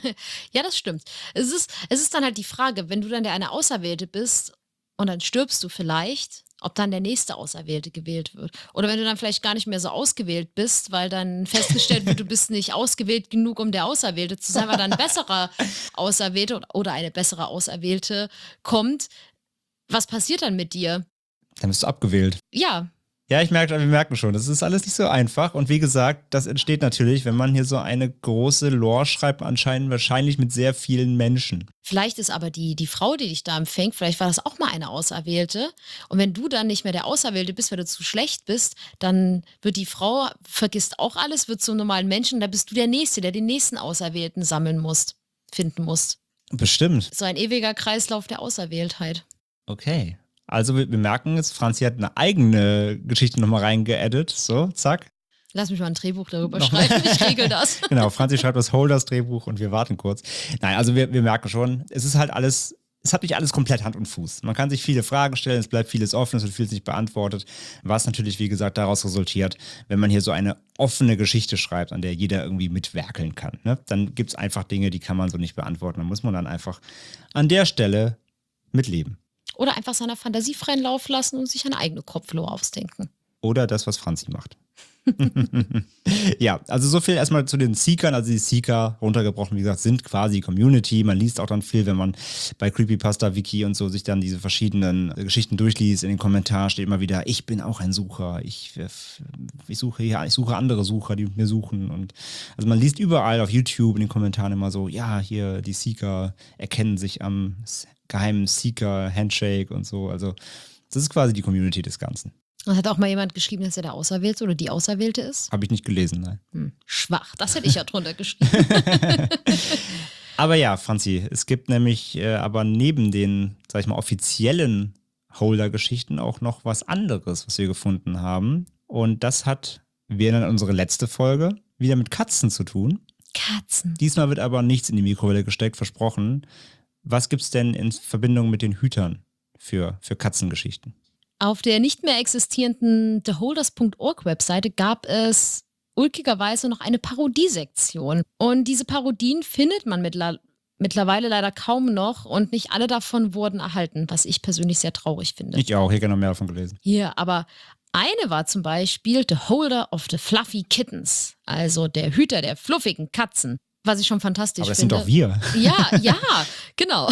Ja, das stimmt. Es ist, es ist dann halt die Frage, wenn du dann der eine Auserwählte bist und dann stirbst du vielleicht, ob dann der nächste Auserwählte gewählt wird. Oder wenn du dann vielleicht gar nicht mehr so ausgewählt bist, weil dann festgestellt wird, du bist nicht ausgewählt genug, um der Auserwählte zu sein, weil dann ein besserer Auserwählte oder eine bessere Auserwählte kommt. Was passiert dann mit dir? Dann bist du abgewählt. Ja. Ja, ich merke, wir merken schon, das ist alles nicht so einfach. Und wie gesagt, das entsteht natürlich, wenn man hier so eine große Lore schreibt, anscheinend wahrscheinlich mit sehr vielen Menschen. Vielleicht ist aber die, die Frau, die dich da empfängt, vielleicht war das auch mal eine Auserwählte. Und wenn du dann nicht mehr der Auserwählte bist, weil du zu schlecht bist, dann wird die Frau, vergisst auch alles, wird zum normalen Menschen. Da bist du der Nächste, der den nächsten Auserwählten sammeln musst, finden musst. Bestimmt. So ein ewiger Kreislauf der Auserwähltheit. Okay. Also wir, wir merken jetzt, Franzi hat eine eigene Geschichte nochmal reingeaddet. So, zack. Lass mich mal ein Drehbuch darüber Noch- schreiben, ich regel das. Genau, Franzi schreibt das Holders-Drehbuch und wir warten kurz. Nein, also wir, wir merken schon, es ist halt alles, es hat nicht alles komplett Hand und Fuß. Man kann sich viele Fragen stellen, es bleibt vieles offen, es wird vieles nicht beantwortet, was natürlich, wie gesagt, daraus resultiert, wenn man hier so eine offene Geschichte schreibt, an der jeder irgendwie mitwerkeln kann. Ne? Dann gibt es einfach Dinge, die kann man so nicht beantworten. Da muss man dann einfach an der Stelle mitleben. Oder einfach seiner Fantasie freien Lauf lassen und sich eine eigene Kopflore ausdenken. Oder das, was Franzi macht. Ja, also so viel erstmal zu den Seekern. Also die Seeker, runtergebrochen, wie gesagt, sind quasi Community. Man liest auch dann viel, wenn man bei Creepypasta Wiki und so sich dann diese verschiedenen Geschichten durchliest. In den Kommentaren steht immer wieder, ich bin auch ein Sucher. Ich, ich suche ja, ich suche andere Sucher, die mit mir suchen. Und also man liest überall auf YouTube in den Kommentaren immer so, ja, hier die Seeker erkennen sich am geheimen Seeker-Handshake und so. Also das ist quasi die Community des Ganzen. Und hat auch mal jemand geschrieben, dass er der Auserwählte oder die Auserwählte ist? Habe ich nicht gelesen, nein. Hm, schwach, das hätte ich ja drunter geschrieben. Aber ja, Franzi, es gibt nämlich äh, aber neben den, sag ich mal, offiziellen Holder-Geschichten auch noch was anderes, was wir gefunden haben. Und das hat, wir erinnern unsere letzte Folge, wieder mit Katzen zu tun. Katzen. Diesmal wird aber nichts in die Mikrowelle gesteckt, versprochen. Was gibt's denn in Verbindung mit den Hütern für, für Katzengeschichten? Auf der nicht mehr existierenden the holders punkt org Webseite gab es ulkigerweise noch eine Parodiesektion. Und diese Parodien findet man mittler- mittlerweile leider kaum noch und nicht alle davon wurden erhalten, was ich persönlich sehr traurig finde. Ich auch, hier gerne noch mehr davon gelesen. Hier, aber eine war zum Beispiel The Holder of the Fluffy Kittens, also der Hüter der fluffigen Katzen. Was ich schon fantastisch Aber das finde. sind doch wir. Ja, ja, genau.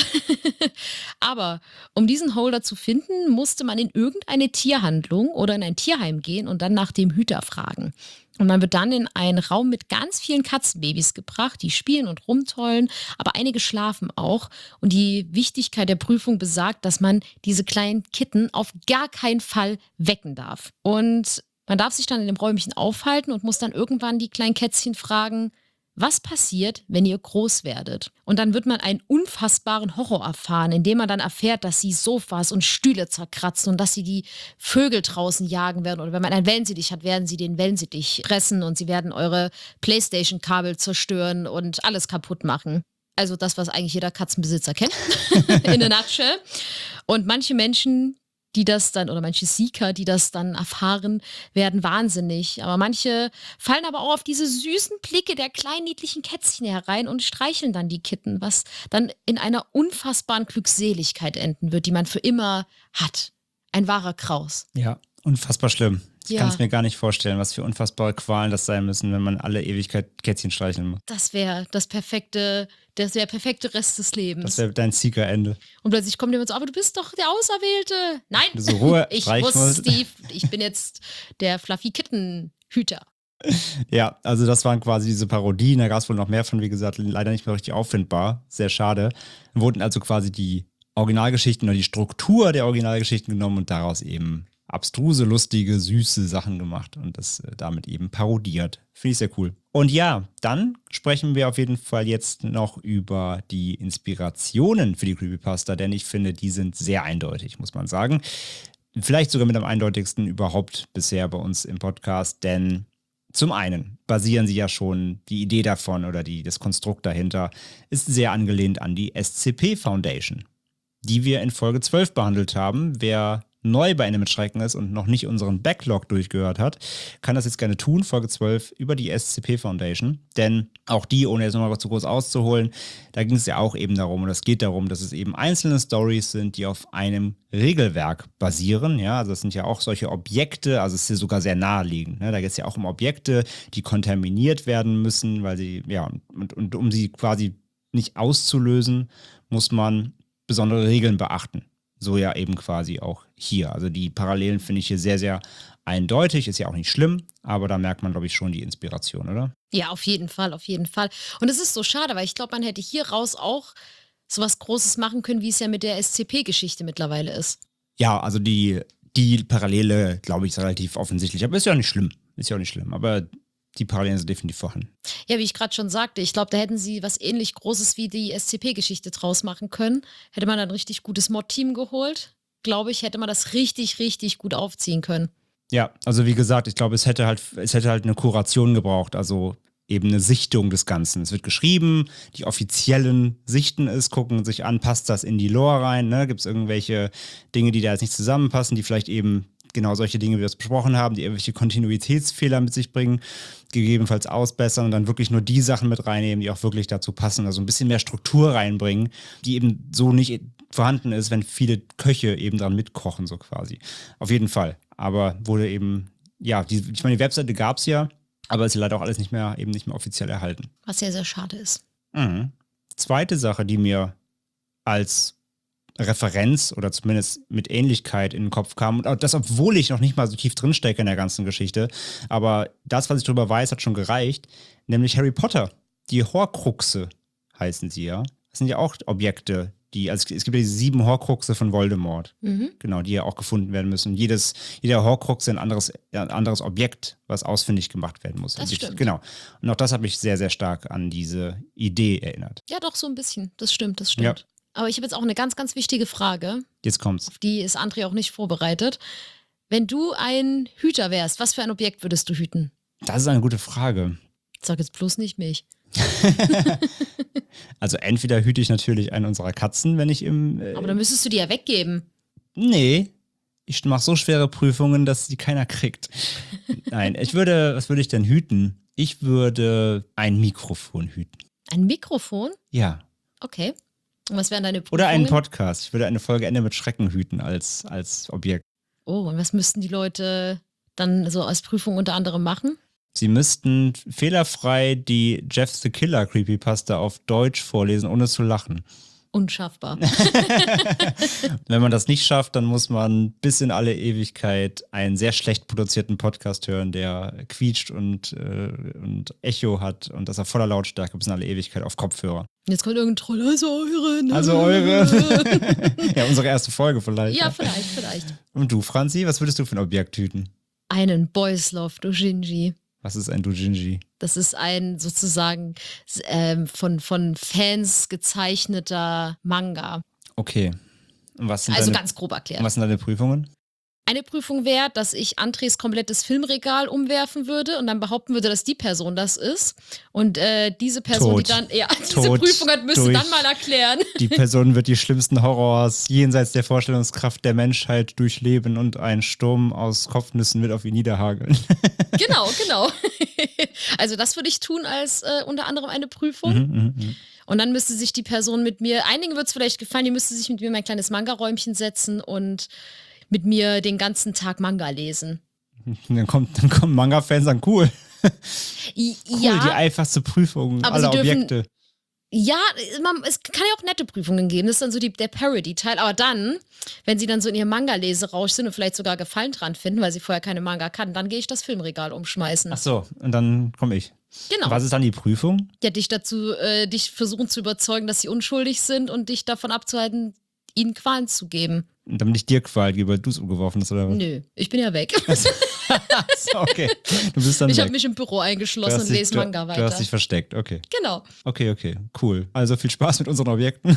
Aber um diesen Holder zu finden, musste man in irgendeine Tierhandlung oder in ein Tierheim gehen und dann nach dem Hüter fragen. Und man wird dann in einen Raum mit ganz vielen Katzenbabys gebracht, die spielen und rumtollen, aber einige schlafen auch. Und die Wichtigkeit der Prüfung besagt, dass man diese kleinen Kitten auf gar keinen Fall wecken darf. Und man darf sich dann in dem Räumchen aufhalten und muss dann irgendwann die kleinen Kätzchen fragen, was passiert, wenn ihr groß werdet? Und dann wird man einen unfassbaren Horror erfahren, indem man dann erfährt, dass sie Sofas und Stühle zerkratzen und dass sie die Vögel draußen jagen werden. Oder wenn man einen Wellensittich hat, werden sie den Wellensittich fressen und sie werden eure Playstation-Kabel zerstören und alles kaputt machen. Also das, was eigentlich jeder Katzenbesitzer kennt, in a nutshell. Und manche Menschen, die das dann, oder manche Seeker, die das dann erfahren, werden wahnsinnig. Aber manche fallen aber auch auf diese süßen Blicke der kleinen niedlichen Kätzchen herein und streicheln dann die Kitten, was dann in einer unfassbaren Glückseligkeit enden wird, die man für immer hat. Ein wahrer Kraus. Ja, unfassbar schlimm. Ich Ja. kann es mir gar nicht vorstellen, was für unfassbare Qualen das sein müssen, wenn man alle Ewigkeit Kätzchen streicheln muss. Das wäre das perfekte, das wäre der perfekte Rest des Das Lebens. wäre dein Seeker-Ende. Und plötzlich kommt jemand so, aber du bist doch der Auserwählte. Nein, So Ruhe, ich streichen muss musst. Steve, ich bin jetzt der Fluffy Kitten Hüter. Ja, also das waren quasi diese Parodien. Da gab es wohl noch mehr von, wie gesagt, leider nicht mehr richtig auffindbar. Sehr schade. Wurden also quasi die Originalgeschichten oder die Struktur der Originalgeschichten genommen und daraus eben abstruse, lustige, süße Sachen gemacht und das äh, damit eben parodiert. Finde ich sehr cool. Und ja, dann sprechen wir auf jeden Fall jetzt noch über die Inspirationen für die Creepypasta, denn ich finde, die sind sehr eindeutig, muss man sagen. Vielleicht sogar mit am eindeutigsten überhaupt bisher bei uns im Podcast, denn zum einen basieren sie ja schon, die Idee davon oder die, das Konstrukt dahinter ist sehr angelehnt an die S C P Foundation, die wir in Folge zwölf behandelt haben. Wer neu bei Ende mit Schrecken ist und noch nicht unseren Backlog durchgehört hat, kann das jetzt gerne tun, Folge zwölf über die S C P Foundation. Denn auch die, ohne jetzt nochmal zu groß auszuholen, da ging es ja auch eben darum, und es geht darum, dass es eben einzelne Stories sind, die auf einem Regelwerk basieren. Ja, also das sind ja auch solche Objekte, also es ist hier sogar sehr naheliegend. Ne? Da geht es ja auch um Objekte, die kontaminiert werden müssen, weil sie, ja, und, und um sie quasi nicht auszulösen, muss man besondere Regeln beachten. So ja eben quasi auch hier. Also die Parallelen finde ich hier sehr, sehr eindeutig. Ist ja auch nicht schlimm, aber da merkt man, glaube ich, schon die Inspiration, oder? Ja, auf jeden Fall, auf jeden Fall. Und es ist so schade, weil ich glaube, man hätte hier raus auch sowas Großes machen können, wie es ja mit der S C P-Geschichte mittlerweile ist. Ja, also die, die Parallele, glaube ich, ist relativ offensichtlich. Aber ist ja auch nicht schlimm. Ist ja auch nicht schlimm. Aber die Parallelen sind definitiv vorhanden. Ja, wie ich gerade schon sagte, ich glaube, da hätten sie was ähnlich Großes wie die S C P-Geschichte draus machen können. Hätte man ein richtig gutes Mod-Team geholt, glaube ich, hätte man das richtig, richtig gut aufziehen können. Ja, also wie gesagt, ich glaube, es hätte halt, es hätte halt eine Kuration gebraucht, also eben eine Sichtung des Ganzen. Es wird geschrieben, die offiziellen sichten es, gucken sich an, passt das in die Lore rein, ne? Gibt es irgendwelche Dinge, die da jetzt nicht zusammenpassen, die vielleicht eben genau solche Dinge, wie wir es besprochen haben, die irgendwelche Kontinuitätsfehler mit sich bringen, gegebenenfalls ausbessern und dann wirklich nur die Sachen mit reinnehmen, die auch wirklich dazu passen. Also ein bisschen mehr Struktur reinbringen, die eben so nicht vorhanden ist, wenn viele Köche eben dran mitkochen, so quasi. Auf jeden Fall. Aber wurde eben, ja, die, ich meine, die Webseite gab es ja, aber ist leider auch alles nicht mehr, eben nicht mehr offiziell erhalten. Was sehr, sehr schade ist. Mhm. Zweite Sache, die mir als Referenz oder zumindest mit Ähnlichkeit in den Kopf kam. Und das, obwohl ich noch nicht mal so tief drinstecke in der ganzen Geschichte. Aber das, was ich darüber weiß, hat schon gereicht. Nämlich Harry Potter. Die Horcruxe heißen sie ja. Das sind ja auch Objekte, die, also es gibt ja diese sieben Horcruxe von Voldemort. Mhm. Genau, die ja auch gefunden werden müssen. Jedes, jeder Horcrux ist ein anderes, ein anderes Objekt, was ausfindig gemacht werden muss. Das Und ich, stimmt. Genau. Und auch das hat mich sehr, sehr stark an diese Idee erinnert. Ja, doch, so ein bisschen. Das stimmt, das stimmt. Ja. Aber ich habe jetzt auch eine ganz, ganz wichtige Frage. Jetzt kommt's. Auf die ist André auch nicht vorbereitet. Wenn du ein Hüter wärst, was für ein Objekt würdest du hüten? Das ist eine gute Frage. Sag jetzt bloß nicht Milch. Also entweder hüte ich natürlich eine unserer Katzen, wenn ich im... Äh, Aber dann müsstest du die ja weggeben. Nee, ich mache so schwere Prüfungen, dass die keiner kriegt. Nein, ich würde, was würde ich denn hüten? Ich würde ein Mikrofon hüten. Ein Mikrofon? Ja. Okay. Und was wären deine Prüfungen? Oder einen Podcast. Ich würde eine Folge Ende mit Schrecken hüten als, als Objekt. Oh, und was müssten die Leute dann so als Prüfung unter anderem machen? Sie müssten fehlerfrei die Jeff the Killer Creepypasta auf Deutsch vorlesen, ohne zu lachen. Unschaffbar. Wenn man das nicht schafft, dann muss man bis in alle Ewigkeit einen sehr schlecht produzierten Podcast hören, der quietscht und, äh, und Echo hat und das er voller Lautstärke bis in alle Ewigkeit auf Kopfhörer. Jetzt kommt irgendein Troll, also eure. Ne? Also eure. Ja, unsere erste Folge vielleicht. Ja, vielleicht, vielleicht. Und du, Franzi, was würdest du für ein Objekt hüten? Einen Boys Love Dojinji. Was ist ein Doujinshi? Das ist ein sozusagen ähm, von, von Fans gezeichneter Manga. Okay. Und was sind Also deine, ganz grob erklärt. und was sind deine Prüfungen? Eine Prüfung wäre, dass ich Andres komplettes Filmregal umwerfen würde und dann behaupten würde, dass die Person das ist. Und äh, diese Person, Tot. die dann, ja, diese Tot Prüfung hat, müsste durch- dann mal erklären. Die Person wird die schlimmsten Horrors jenseits der Vorstellungskraft der Menschheit durchleben und ein Sturm aus Kopfnüssen wird auf ihn niederhageln. Genau, genau. Also das würde ich tun als äh, unter anderem eine Prüfung. Mhm, mhm, mhm. Und dann müsste sich die Person mit mir, einigen wird es vielleicht gefallen, die müsste sich mit mir in mein kleines Manga-Räumchen setzen und mit mir den ganzen Tag Manga lesen. Und dann, kommt, dann kommen Manga-Fans an, cool. I, Cool, die ja, einfachste Prüfung Aber aller sie dürfen- Objekte. ja, man, es kann ja auch nette Prüfungen geben. Das ist dann so die, der Parody-Teil. Aber dann, wenn sie dann so in ihrem Manga-Leserausch sind und vielleicht sogar Gefallen dran finden, weil sie vorher keine Manga kann, dann gehe ich das Filmregal umschmeißen. Ach so, und dann komme ich. Genau. Was ist dann die Prüfung? Ja, dich dazu, äh, dich versuchen zu überzeugen, dass sie unschuldig sind und dich davon abzuhalten, ihnen Qualen zu geben. Und damit ich dir Qual gebe, weil du es umgeworfen hast, oder was? Nö, ich bin ja weg. So, okay. Du bist dann Ich habe weg. mich im Büro Du eingeschlossen hast und dich- lese du- Manga Du weiter. hast dich versteckt, okay. Genau. Okay, okay, cool. Also viel Spaß mit unseren Objekten.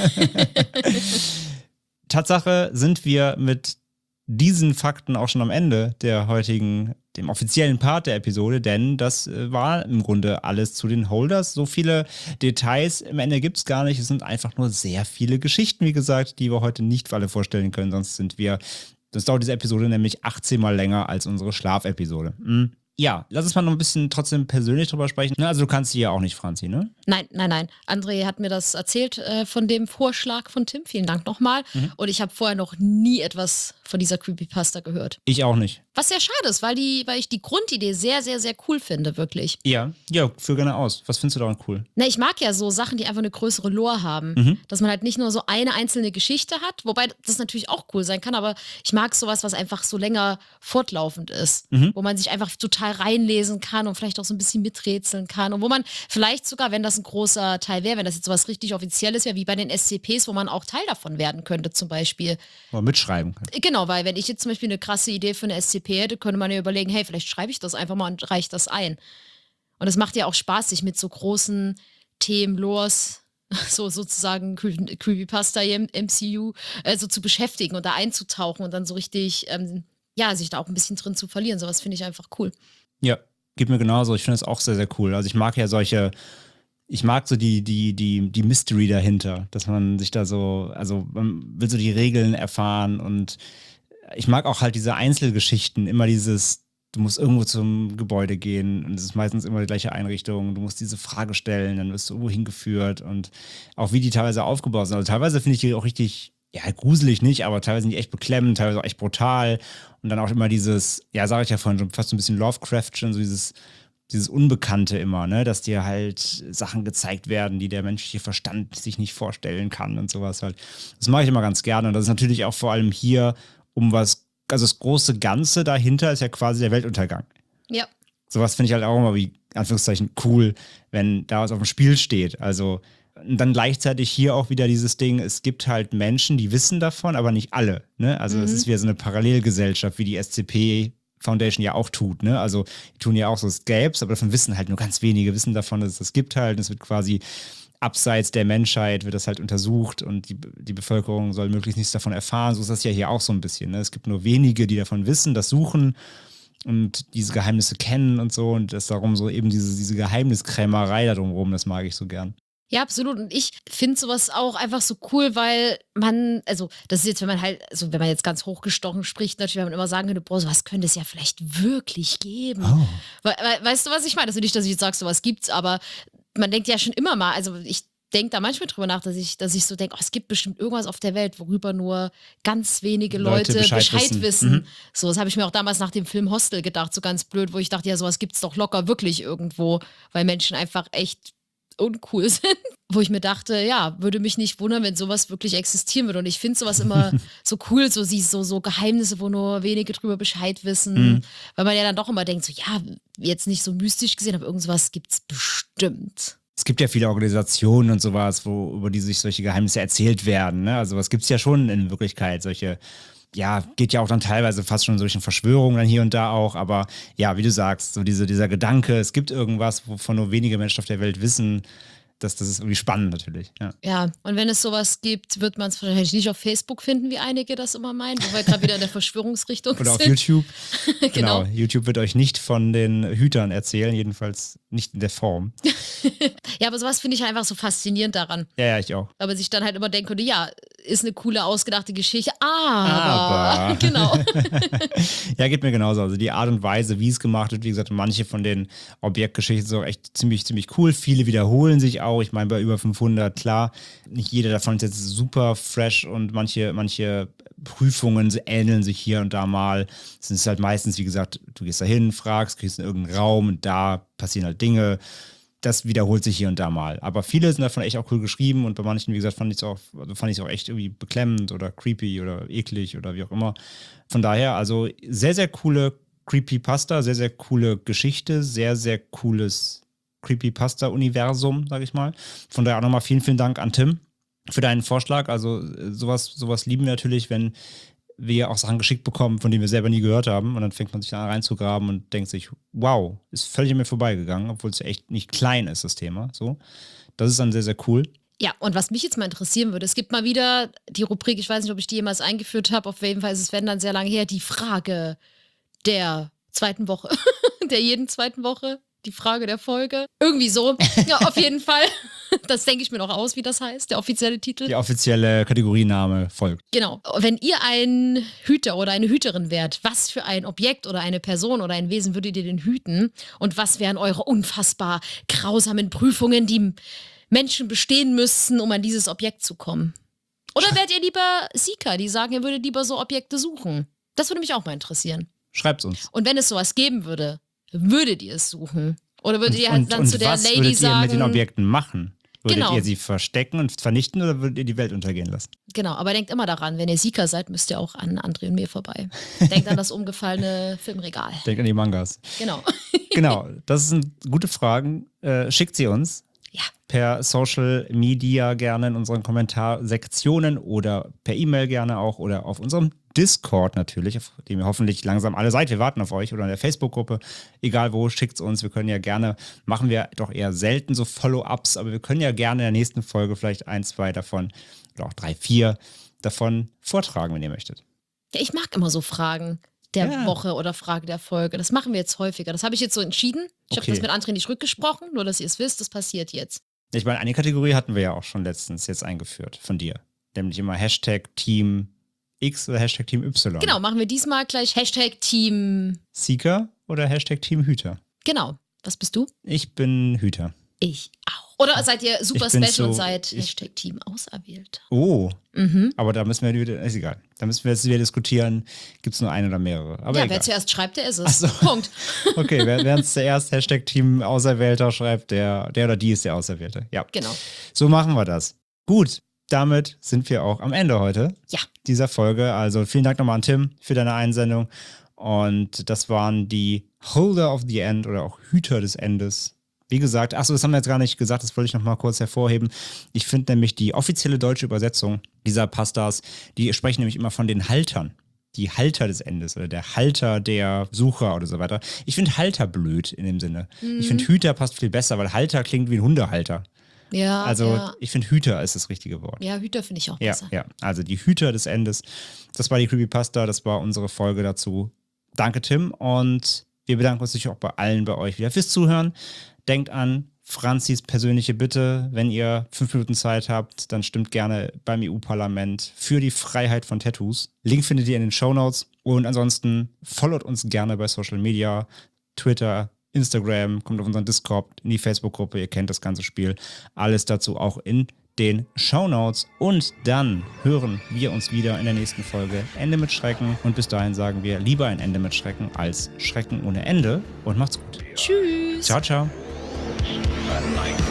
Tatsache sind wir mit diesen Fakten auch schon am Ende der heutigen, dem offiziellen Part der Episode, denn das äh, war im Grunde alles zu den Holders. So viele Details im Ende gibt es gar nicht. Es sind einfach nur sehr viele Geschichten, wie gesagt, die wir heute nicht für alle vorstellen können. Sonst sind wir, das dauert diese Episode nämlich achtzehn Mal länger als unsere Schlafepisode. Mhm. Ja, lass uns mal noch ein bisschen trotzdem persönlich drüber sprechen. Ne, also du kannst die ja auch nicht, Franzi, ne? Nein, nein, nein. André hat mir das erzählt äh, von dem Vorschlag von Tim. Vielen Dank nochmal. Mhm. Und ich habe vorher noch nie etwas von dieser Creepypasta gehört. Ich auch nicht. Was sehr schade ist, weil, die, weil ich die Grundidee sehr, sehr, sehr cool finde, wirklich. Ja, ja, führ gerne aus. Was findest du daran cool? Na, ich mag ja so Sachen, die einfach eine größere Lore haben. Mhm. Dass man halt nicht nur so eine einzelne Geschichte hat, wobei das natürlich auch cool sein kann, aber ich mag sowas, was einfach so länger fortlaufend ist. Mhm. Wo man sich einfach total reinlesen kann und vielleicht auch so ein bisschen miträtseln kann. Und wo man vielleicht sogar, wenn das ein großer Teil wäre, wenn das jetzt sowas richtig Offizielles wäre, wie bei den S C Ps, wo man auch Teil davon werden könnte, zum Beispiel. Wo man mitschreiben kann. Genau, weil wenn ich jetzt zum Beispiel eine krasse Idee für eine S C P hätte, könnte man ja überlegen, hey, vielleicht schreibe ich das einfach mal und reiche das ein. Und es macht ja auch Spaß, sich mit so großen Themen, Lores, so sozusagen Cre- Creepypasta im M C U, äh, so zu beschäftigen und da einzutauchen und dann so richtig, ähm, ja, sich da auch ein bisschen drin zu verlieren. Sowas finde ich einfach cool. Ja, geht mir genauso. Ich finde es auch sehr, sehr cool. Also ich mag ja solche, ich mag so die, die, die, die Mystery dahinter, dass man sich da so, also man will so die Regeln erfahren und ich mag auch halt diese Einzelgeschichten, immer dieses, du musst irgendwo zum Gebäude gehen und es ist meistens immer die gleiche Einrichtung, du musst diese Frage stellen, dann wirst du irgendwo hingeführt und auch wie die teilweise aufgebaut sind. Also teilweise finde ich die auch richtig, ja, gruselig nicht, aber teilweise sind die echt beklemmend, teilweise auch echt brutal und dann auch immer dieses, ja, sage ich ja vorhin schon, fast so ein bisschen Lovecraftchen, so dieses, dieses Unbekannte immer, ne, dass dir halt Sachen gezeigt werden, die der menschliche Verstand sich nicht vorstellen kann und sowas halt. Das mache ich immer ganz gerne und das ist natürlich auch vor allem hier um was, also das große Ganze dahinter ist ja quasi der Weltuntergang. Ja. Sowas finde ich halt auch immer wie, Anführungszeichen, cool, wenn da was auf dem Spiel steht. Also und dann gleichzeitig hier auch wieder dieses Ding, es gibt halt Menschen, die wissen davon, aber nicht alle. Ne? Also es Mhm. ist wieder so eine Parallelgesellschaft, wie die S C P Foundation ja auch tut. Ne? Also die tun ja auch so, es gäb's, aber davon wissen halt nur ganz wenige, wissen davon, dass es das gibt halt. Und es wird quasi abseits der Menschheit wird das halt untersucht und die, die Bevölkerung soll möglichst nichts davon erfahren. So ist das ja hier auch so ein bisschen. Ne? Es gibt nur wenige, die davon wissen, das suchen und diese Geheimnisse kennen und so. Und das darum so eben diese, diese Geheimniskrämerei da drumherum, das mag ich so gern. Ja, absolut. Und ich finde sowas auch einfach so cool, weil man, also das ist jetzt, wenn man halt, also wenn man jetzt ganz hochgestochen spricht, natürlich, wenn man immer sagen könnte, boah, sowas könnte es ja vielleicht wirklich geben. Oh. We we weißt du, was ich meine? Also nicht, dass ich jetzt sage, sowas gibt's, aber man denkt ja schon immer mal, also ich denke da manchmal drüber nach, dass ich, dass ich so denke, oh, es gibt bestimmt irgendwas auf der Welt, worüber nur ganz wenige Leute, Leute Bescheid, Bescheid wissen. wissen. Mhm. So, das habe ich mir auch damals nach dem Film Hostel gedacht, so ganz blöd, wo ich dachte, ja, sowas gibt's doch locker wirklich irgendwo, weil Menschen einfach echt uncool sind. Wo ich mir dachte, ja, würde mich nicht wundern, wenn sowas wirklich existieren würde. Und ich finde sowas immer so cool, so, so, so Geheimnisse, wo nur wenige drüber Bescheid wissen. Mhm. Weil man ja dann doch immer denkt, so ja, jetzt nicht so mystisch gesehen, aber irgendwas gibt's bestimmt. Es gibt ja viele Organisationen und sowas, wo, über die sich solche Geheimnisse erzählt werden. Ne? Also was gibt es ja schon in Wirklichkeit, solche, ja, geht ja auch dann teilweise fast schon in solchen Verschwörungen dann hier und da auch, aber ja, wie du sagst, so diese, dieser Gedanke, es gibt irgendwas, wovon nur wenige Menschen auf der Welt wissen, das, das ist irgendwie spannend natürlich. Ja, Ja, und wenn es sowas gibt, wird man es wahrscheinlich nicht auf Facebook finden, wie einige das immer meinen, wo wir gerade wieder in der Verschwörungsrichtung Oder auf sind. YouTube. Genau. Genau, YouTube wird euch nicht von den Hütern erzählen, jedenfalls nicht in der Form. Ja, aber sowas finde ich einfach so faszinierend daran. Ja, ja, ich auch. Weil man sich dann halt immer denken könnte, ja, ist eine coole, ausgedachte Geschichte, aber, Aber. genau. Ja, geht mir genauso. Also die Art und Weise, wie es gemacht wird, wie gesagt, manche von den Objektgeschichten sind auch echt ziemlich, ziemlich cool. Viele wiederholen sich auch. Ich meine, bei über fünfhundert, klar, nicht jeder davon ist jetzt super fresh und manche, manche Prüfungen ähneln sich hier und da mal. Es ist halt meistens, wie gesagt, du gehst da hin, fragst, kriegst in irgendeinen Raum und da passieren halt Dinge. Das wiederholt sich hier und da mal. Aber viele sind davon echt auch cool geschrieben und bei manchen, wie gesagt, fand ich es auch, also fand ich es auch echt irgendwie beklemmend oder creepy oder eklig oder wie auch immer. Von daher, also sehr, sehr coole Creepypasta, sehr, sehr coole Geschichte, sehr, sehr cooles Creepypasta-Universum, sag ich mal. Von daher auch nochmal vielen, vielen Dank an Tim für deinen Vorschlag. Also sowas, sowas lieben wir natürlich, wenn wir auch Sachen geschickt bekommen, von denen wir selber nie gehört haben. Und dann fängt man sich da reinzugraben und denkt sich, wow, ist völlig an mir vorbeigegangen, obwohl es ja echt nicht klein ist, das Thema. So, das ist dann sehr, sehr cool. Ja, und was mich jetzt mal interessieren würde, es gibt mal wieder die Rubrik, ich weiß nicht, ob ich die jemals eingeführt habe, auf jeden Fall ist es, wenn dann sehr lange her, die Frage der zweiten Woche, der jeden zweiten Woche, die Frage der Folge. Irgendwie so. Ja, auf jeden Fall. Das denke ich mir noch aus, wie das heißt, der offizielle Titel. Der offizielle Kategoriename folgt. Genau. Wenn ihr ein Hüter oder eine Hüterin wärt, was für ein Objekt oder eine Person oder ein Wesen würdet ihr denn hüten? Und was wären eure unfassbar grausamen Prüfungen, die Menschen bestehen müssten, um an dieses Objekt zu kommen? Oder wärt ihr lieber Seeker, die sagen, ihr würdet lieber so Objekte suchen? Das würde mich auch mal interessieren. Schreibt's uns. Und wenn es sowas geben würde, würdet ihr es suchen? Oder würdet ihr halt und, dann und zu der was Lady würdet sagen... ihr mit den Objekten machen? Würdet Genau. ihr sie verstecken und vernichten oder würdet ihr die Welt untergehen lassen? Genau, aber denkt immer daran, wenn ihr Seeker seid, müsst ihr auch an André und mir vorbei. Denkt an das umgefallene Filmregal. Denkt an die Mangas. Genau. Genau, das sind gute Fragen. Äh, schickt sie uns. Ja. Per Social Media gerne in unseren Kommentarsektionen oder per E-Mail gerne auch oder auf unserem Discord natürlich, auf dem ihr hoffentlich langsam alle seid. Wir warten auf euch oder in der Facebook-Gruppe. Egal wo, schickt's uns. Wir können ja gerne, machen wir doch eher selten so Follow-ups, aber wir können ja gerne in der nächsten Folge vielleicht ein, zwei davon oder auch drei, vier davon vortragen, wenn ihr möchtet. Ja, ich mag immer so Fragen der Ja. Woche oder Frage der Folge. Das machen wir jetzt häufiger. Das habe ich jetzt so entschieden. Ich Okay. habe das mit André nicht rückgesprochen, nur dass ihr es wisst, das passiert jetzt. Ich meine, eine Kategorie hatten wir ja auch schon letztens jetzt eingeführt von dir. Nämlich immer Hashtag Team X oder Hashtag Team Y. Genau, machen wir diesmal gleich Hashtag Team... Seeker oder Hashtag Team Hüter. Genau. Was bist du? Ich bin Hüter. Ich auch. Oder seid ihr super Ich bin special und so- seid ich- Hashtag Team Auserwählt? Oh, Mhm. aber da müssen wir wieder, ist egal. Da müssen wir jetzt wieder diskutieren, gibt es nur eine oder mehrere. Aber Ja, egal. wer zuerst schreibt, der ist es. Ach so. Punkt. Okay, wer wer uns zuerst Hashtag Team Auserwählter schreibt, der, der oder die ist der Auserwählte. Ja, Genau. so machen wir das. Gut, damit sind wir auch am Ende heute Ja. dieser Folge. Also vielen Dank nochmal an Tim für deine Einsendung. Und das waren die Holder of the End oder auch Hüter des Endes. Wie gesagt, achso, das haben wir jetzt gar nicht gesagt, das wollte ich noch mal kurz hervorheben. Ich finde nämlich die offizielle deutsche Übersetzung dieser Pastas, die sprechen nämlich immer von den Haltern. Die Halter des Endes oder der Halter der Sucher oder so weiter. Ich finde Halter blöd in dem Sinne. Ich finde Hüter passt viel besser, weil Halter klingt wie ein Hundehalter. Ja, Also ja. ich finde Hüter ist das richtige Wort. Ja, Hüter finde ich auch Ja, besser. ja, also die Hüter des Endes. Das war die Creepypasta, das war unsere Folge dazu. Danke, Tim. Und wir bedanken uns natürlich auch bei allen bei euch wieder fürs Zuhören. Denkt an Franzis persönliche Bitte, wenn ihr fünf Minuten Zeit habt, dann stimmt gerne beim E U-Parlament für die Freiheit von Tattoos. Link findet ihr in den Shownotes. Und ansonsten followt uns gerne bei Social Media, Twitter, Instagram, kommt auf unseren Discord, in die Facebook-Gruppe, ihr kennt das ganze Spiel. Alles dazu auch in den Shownotes. Und dann hören wir uns wieder in der nächsten Folge Ende mit Schrecken. Und bis dahin sagen wir lieber ein Ende mit Schrecken als Schrecken ohne Ende. Und macht's gut. Tschüss. Ciao, ciao. A nightmare.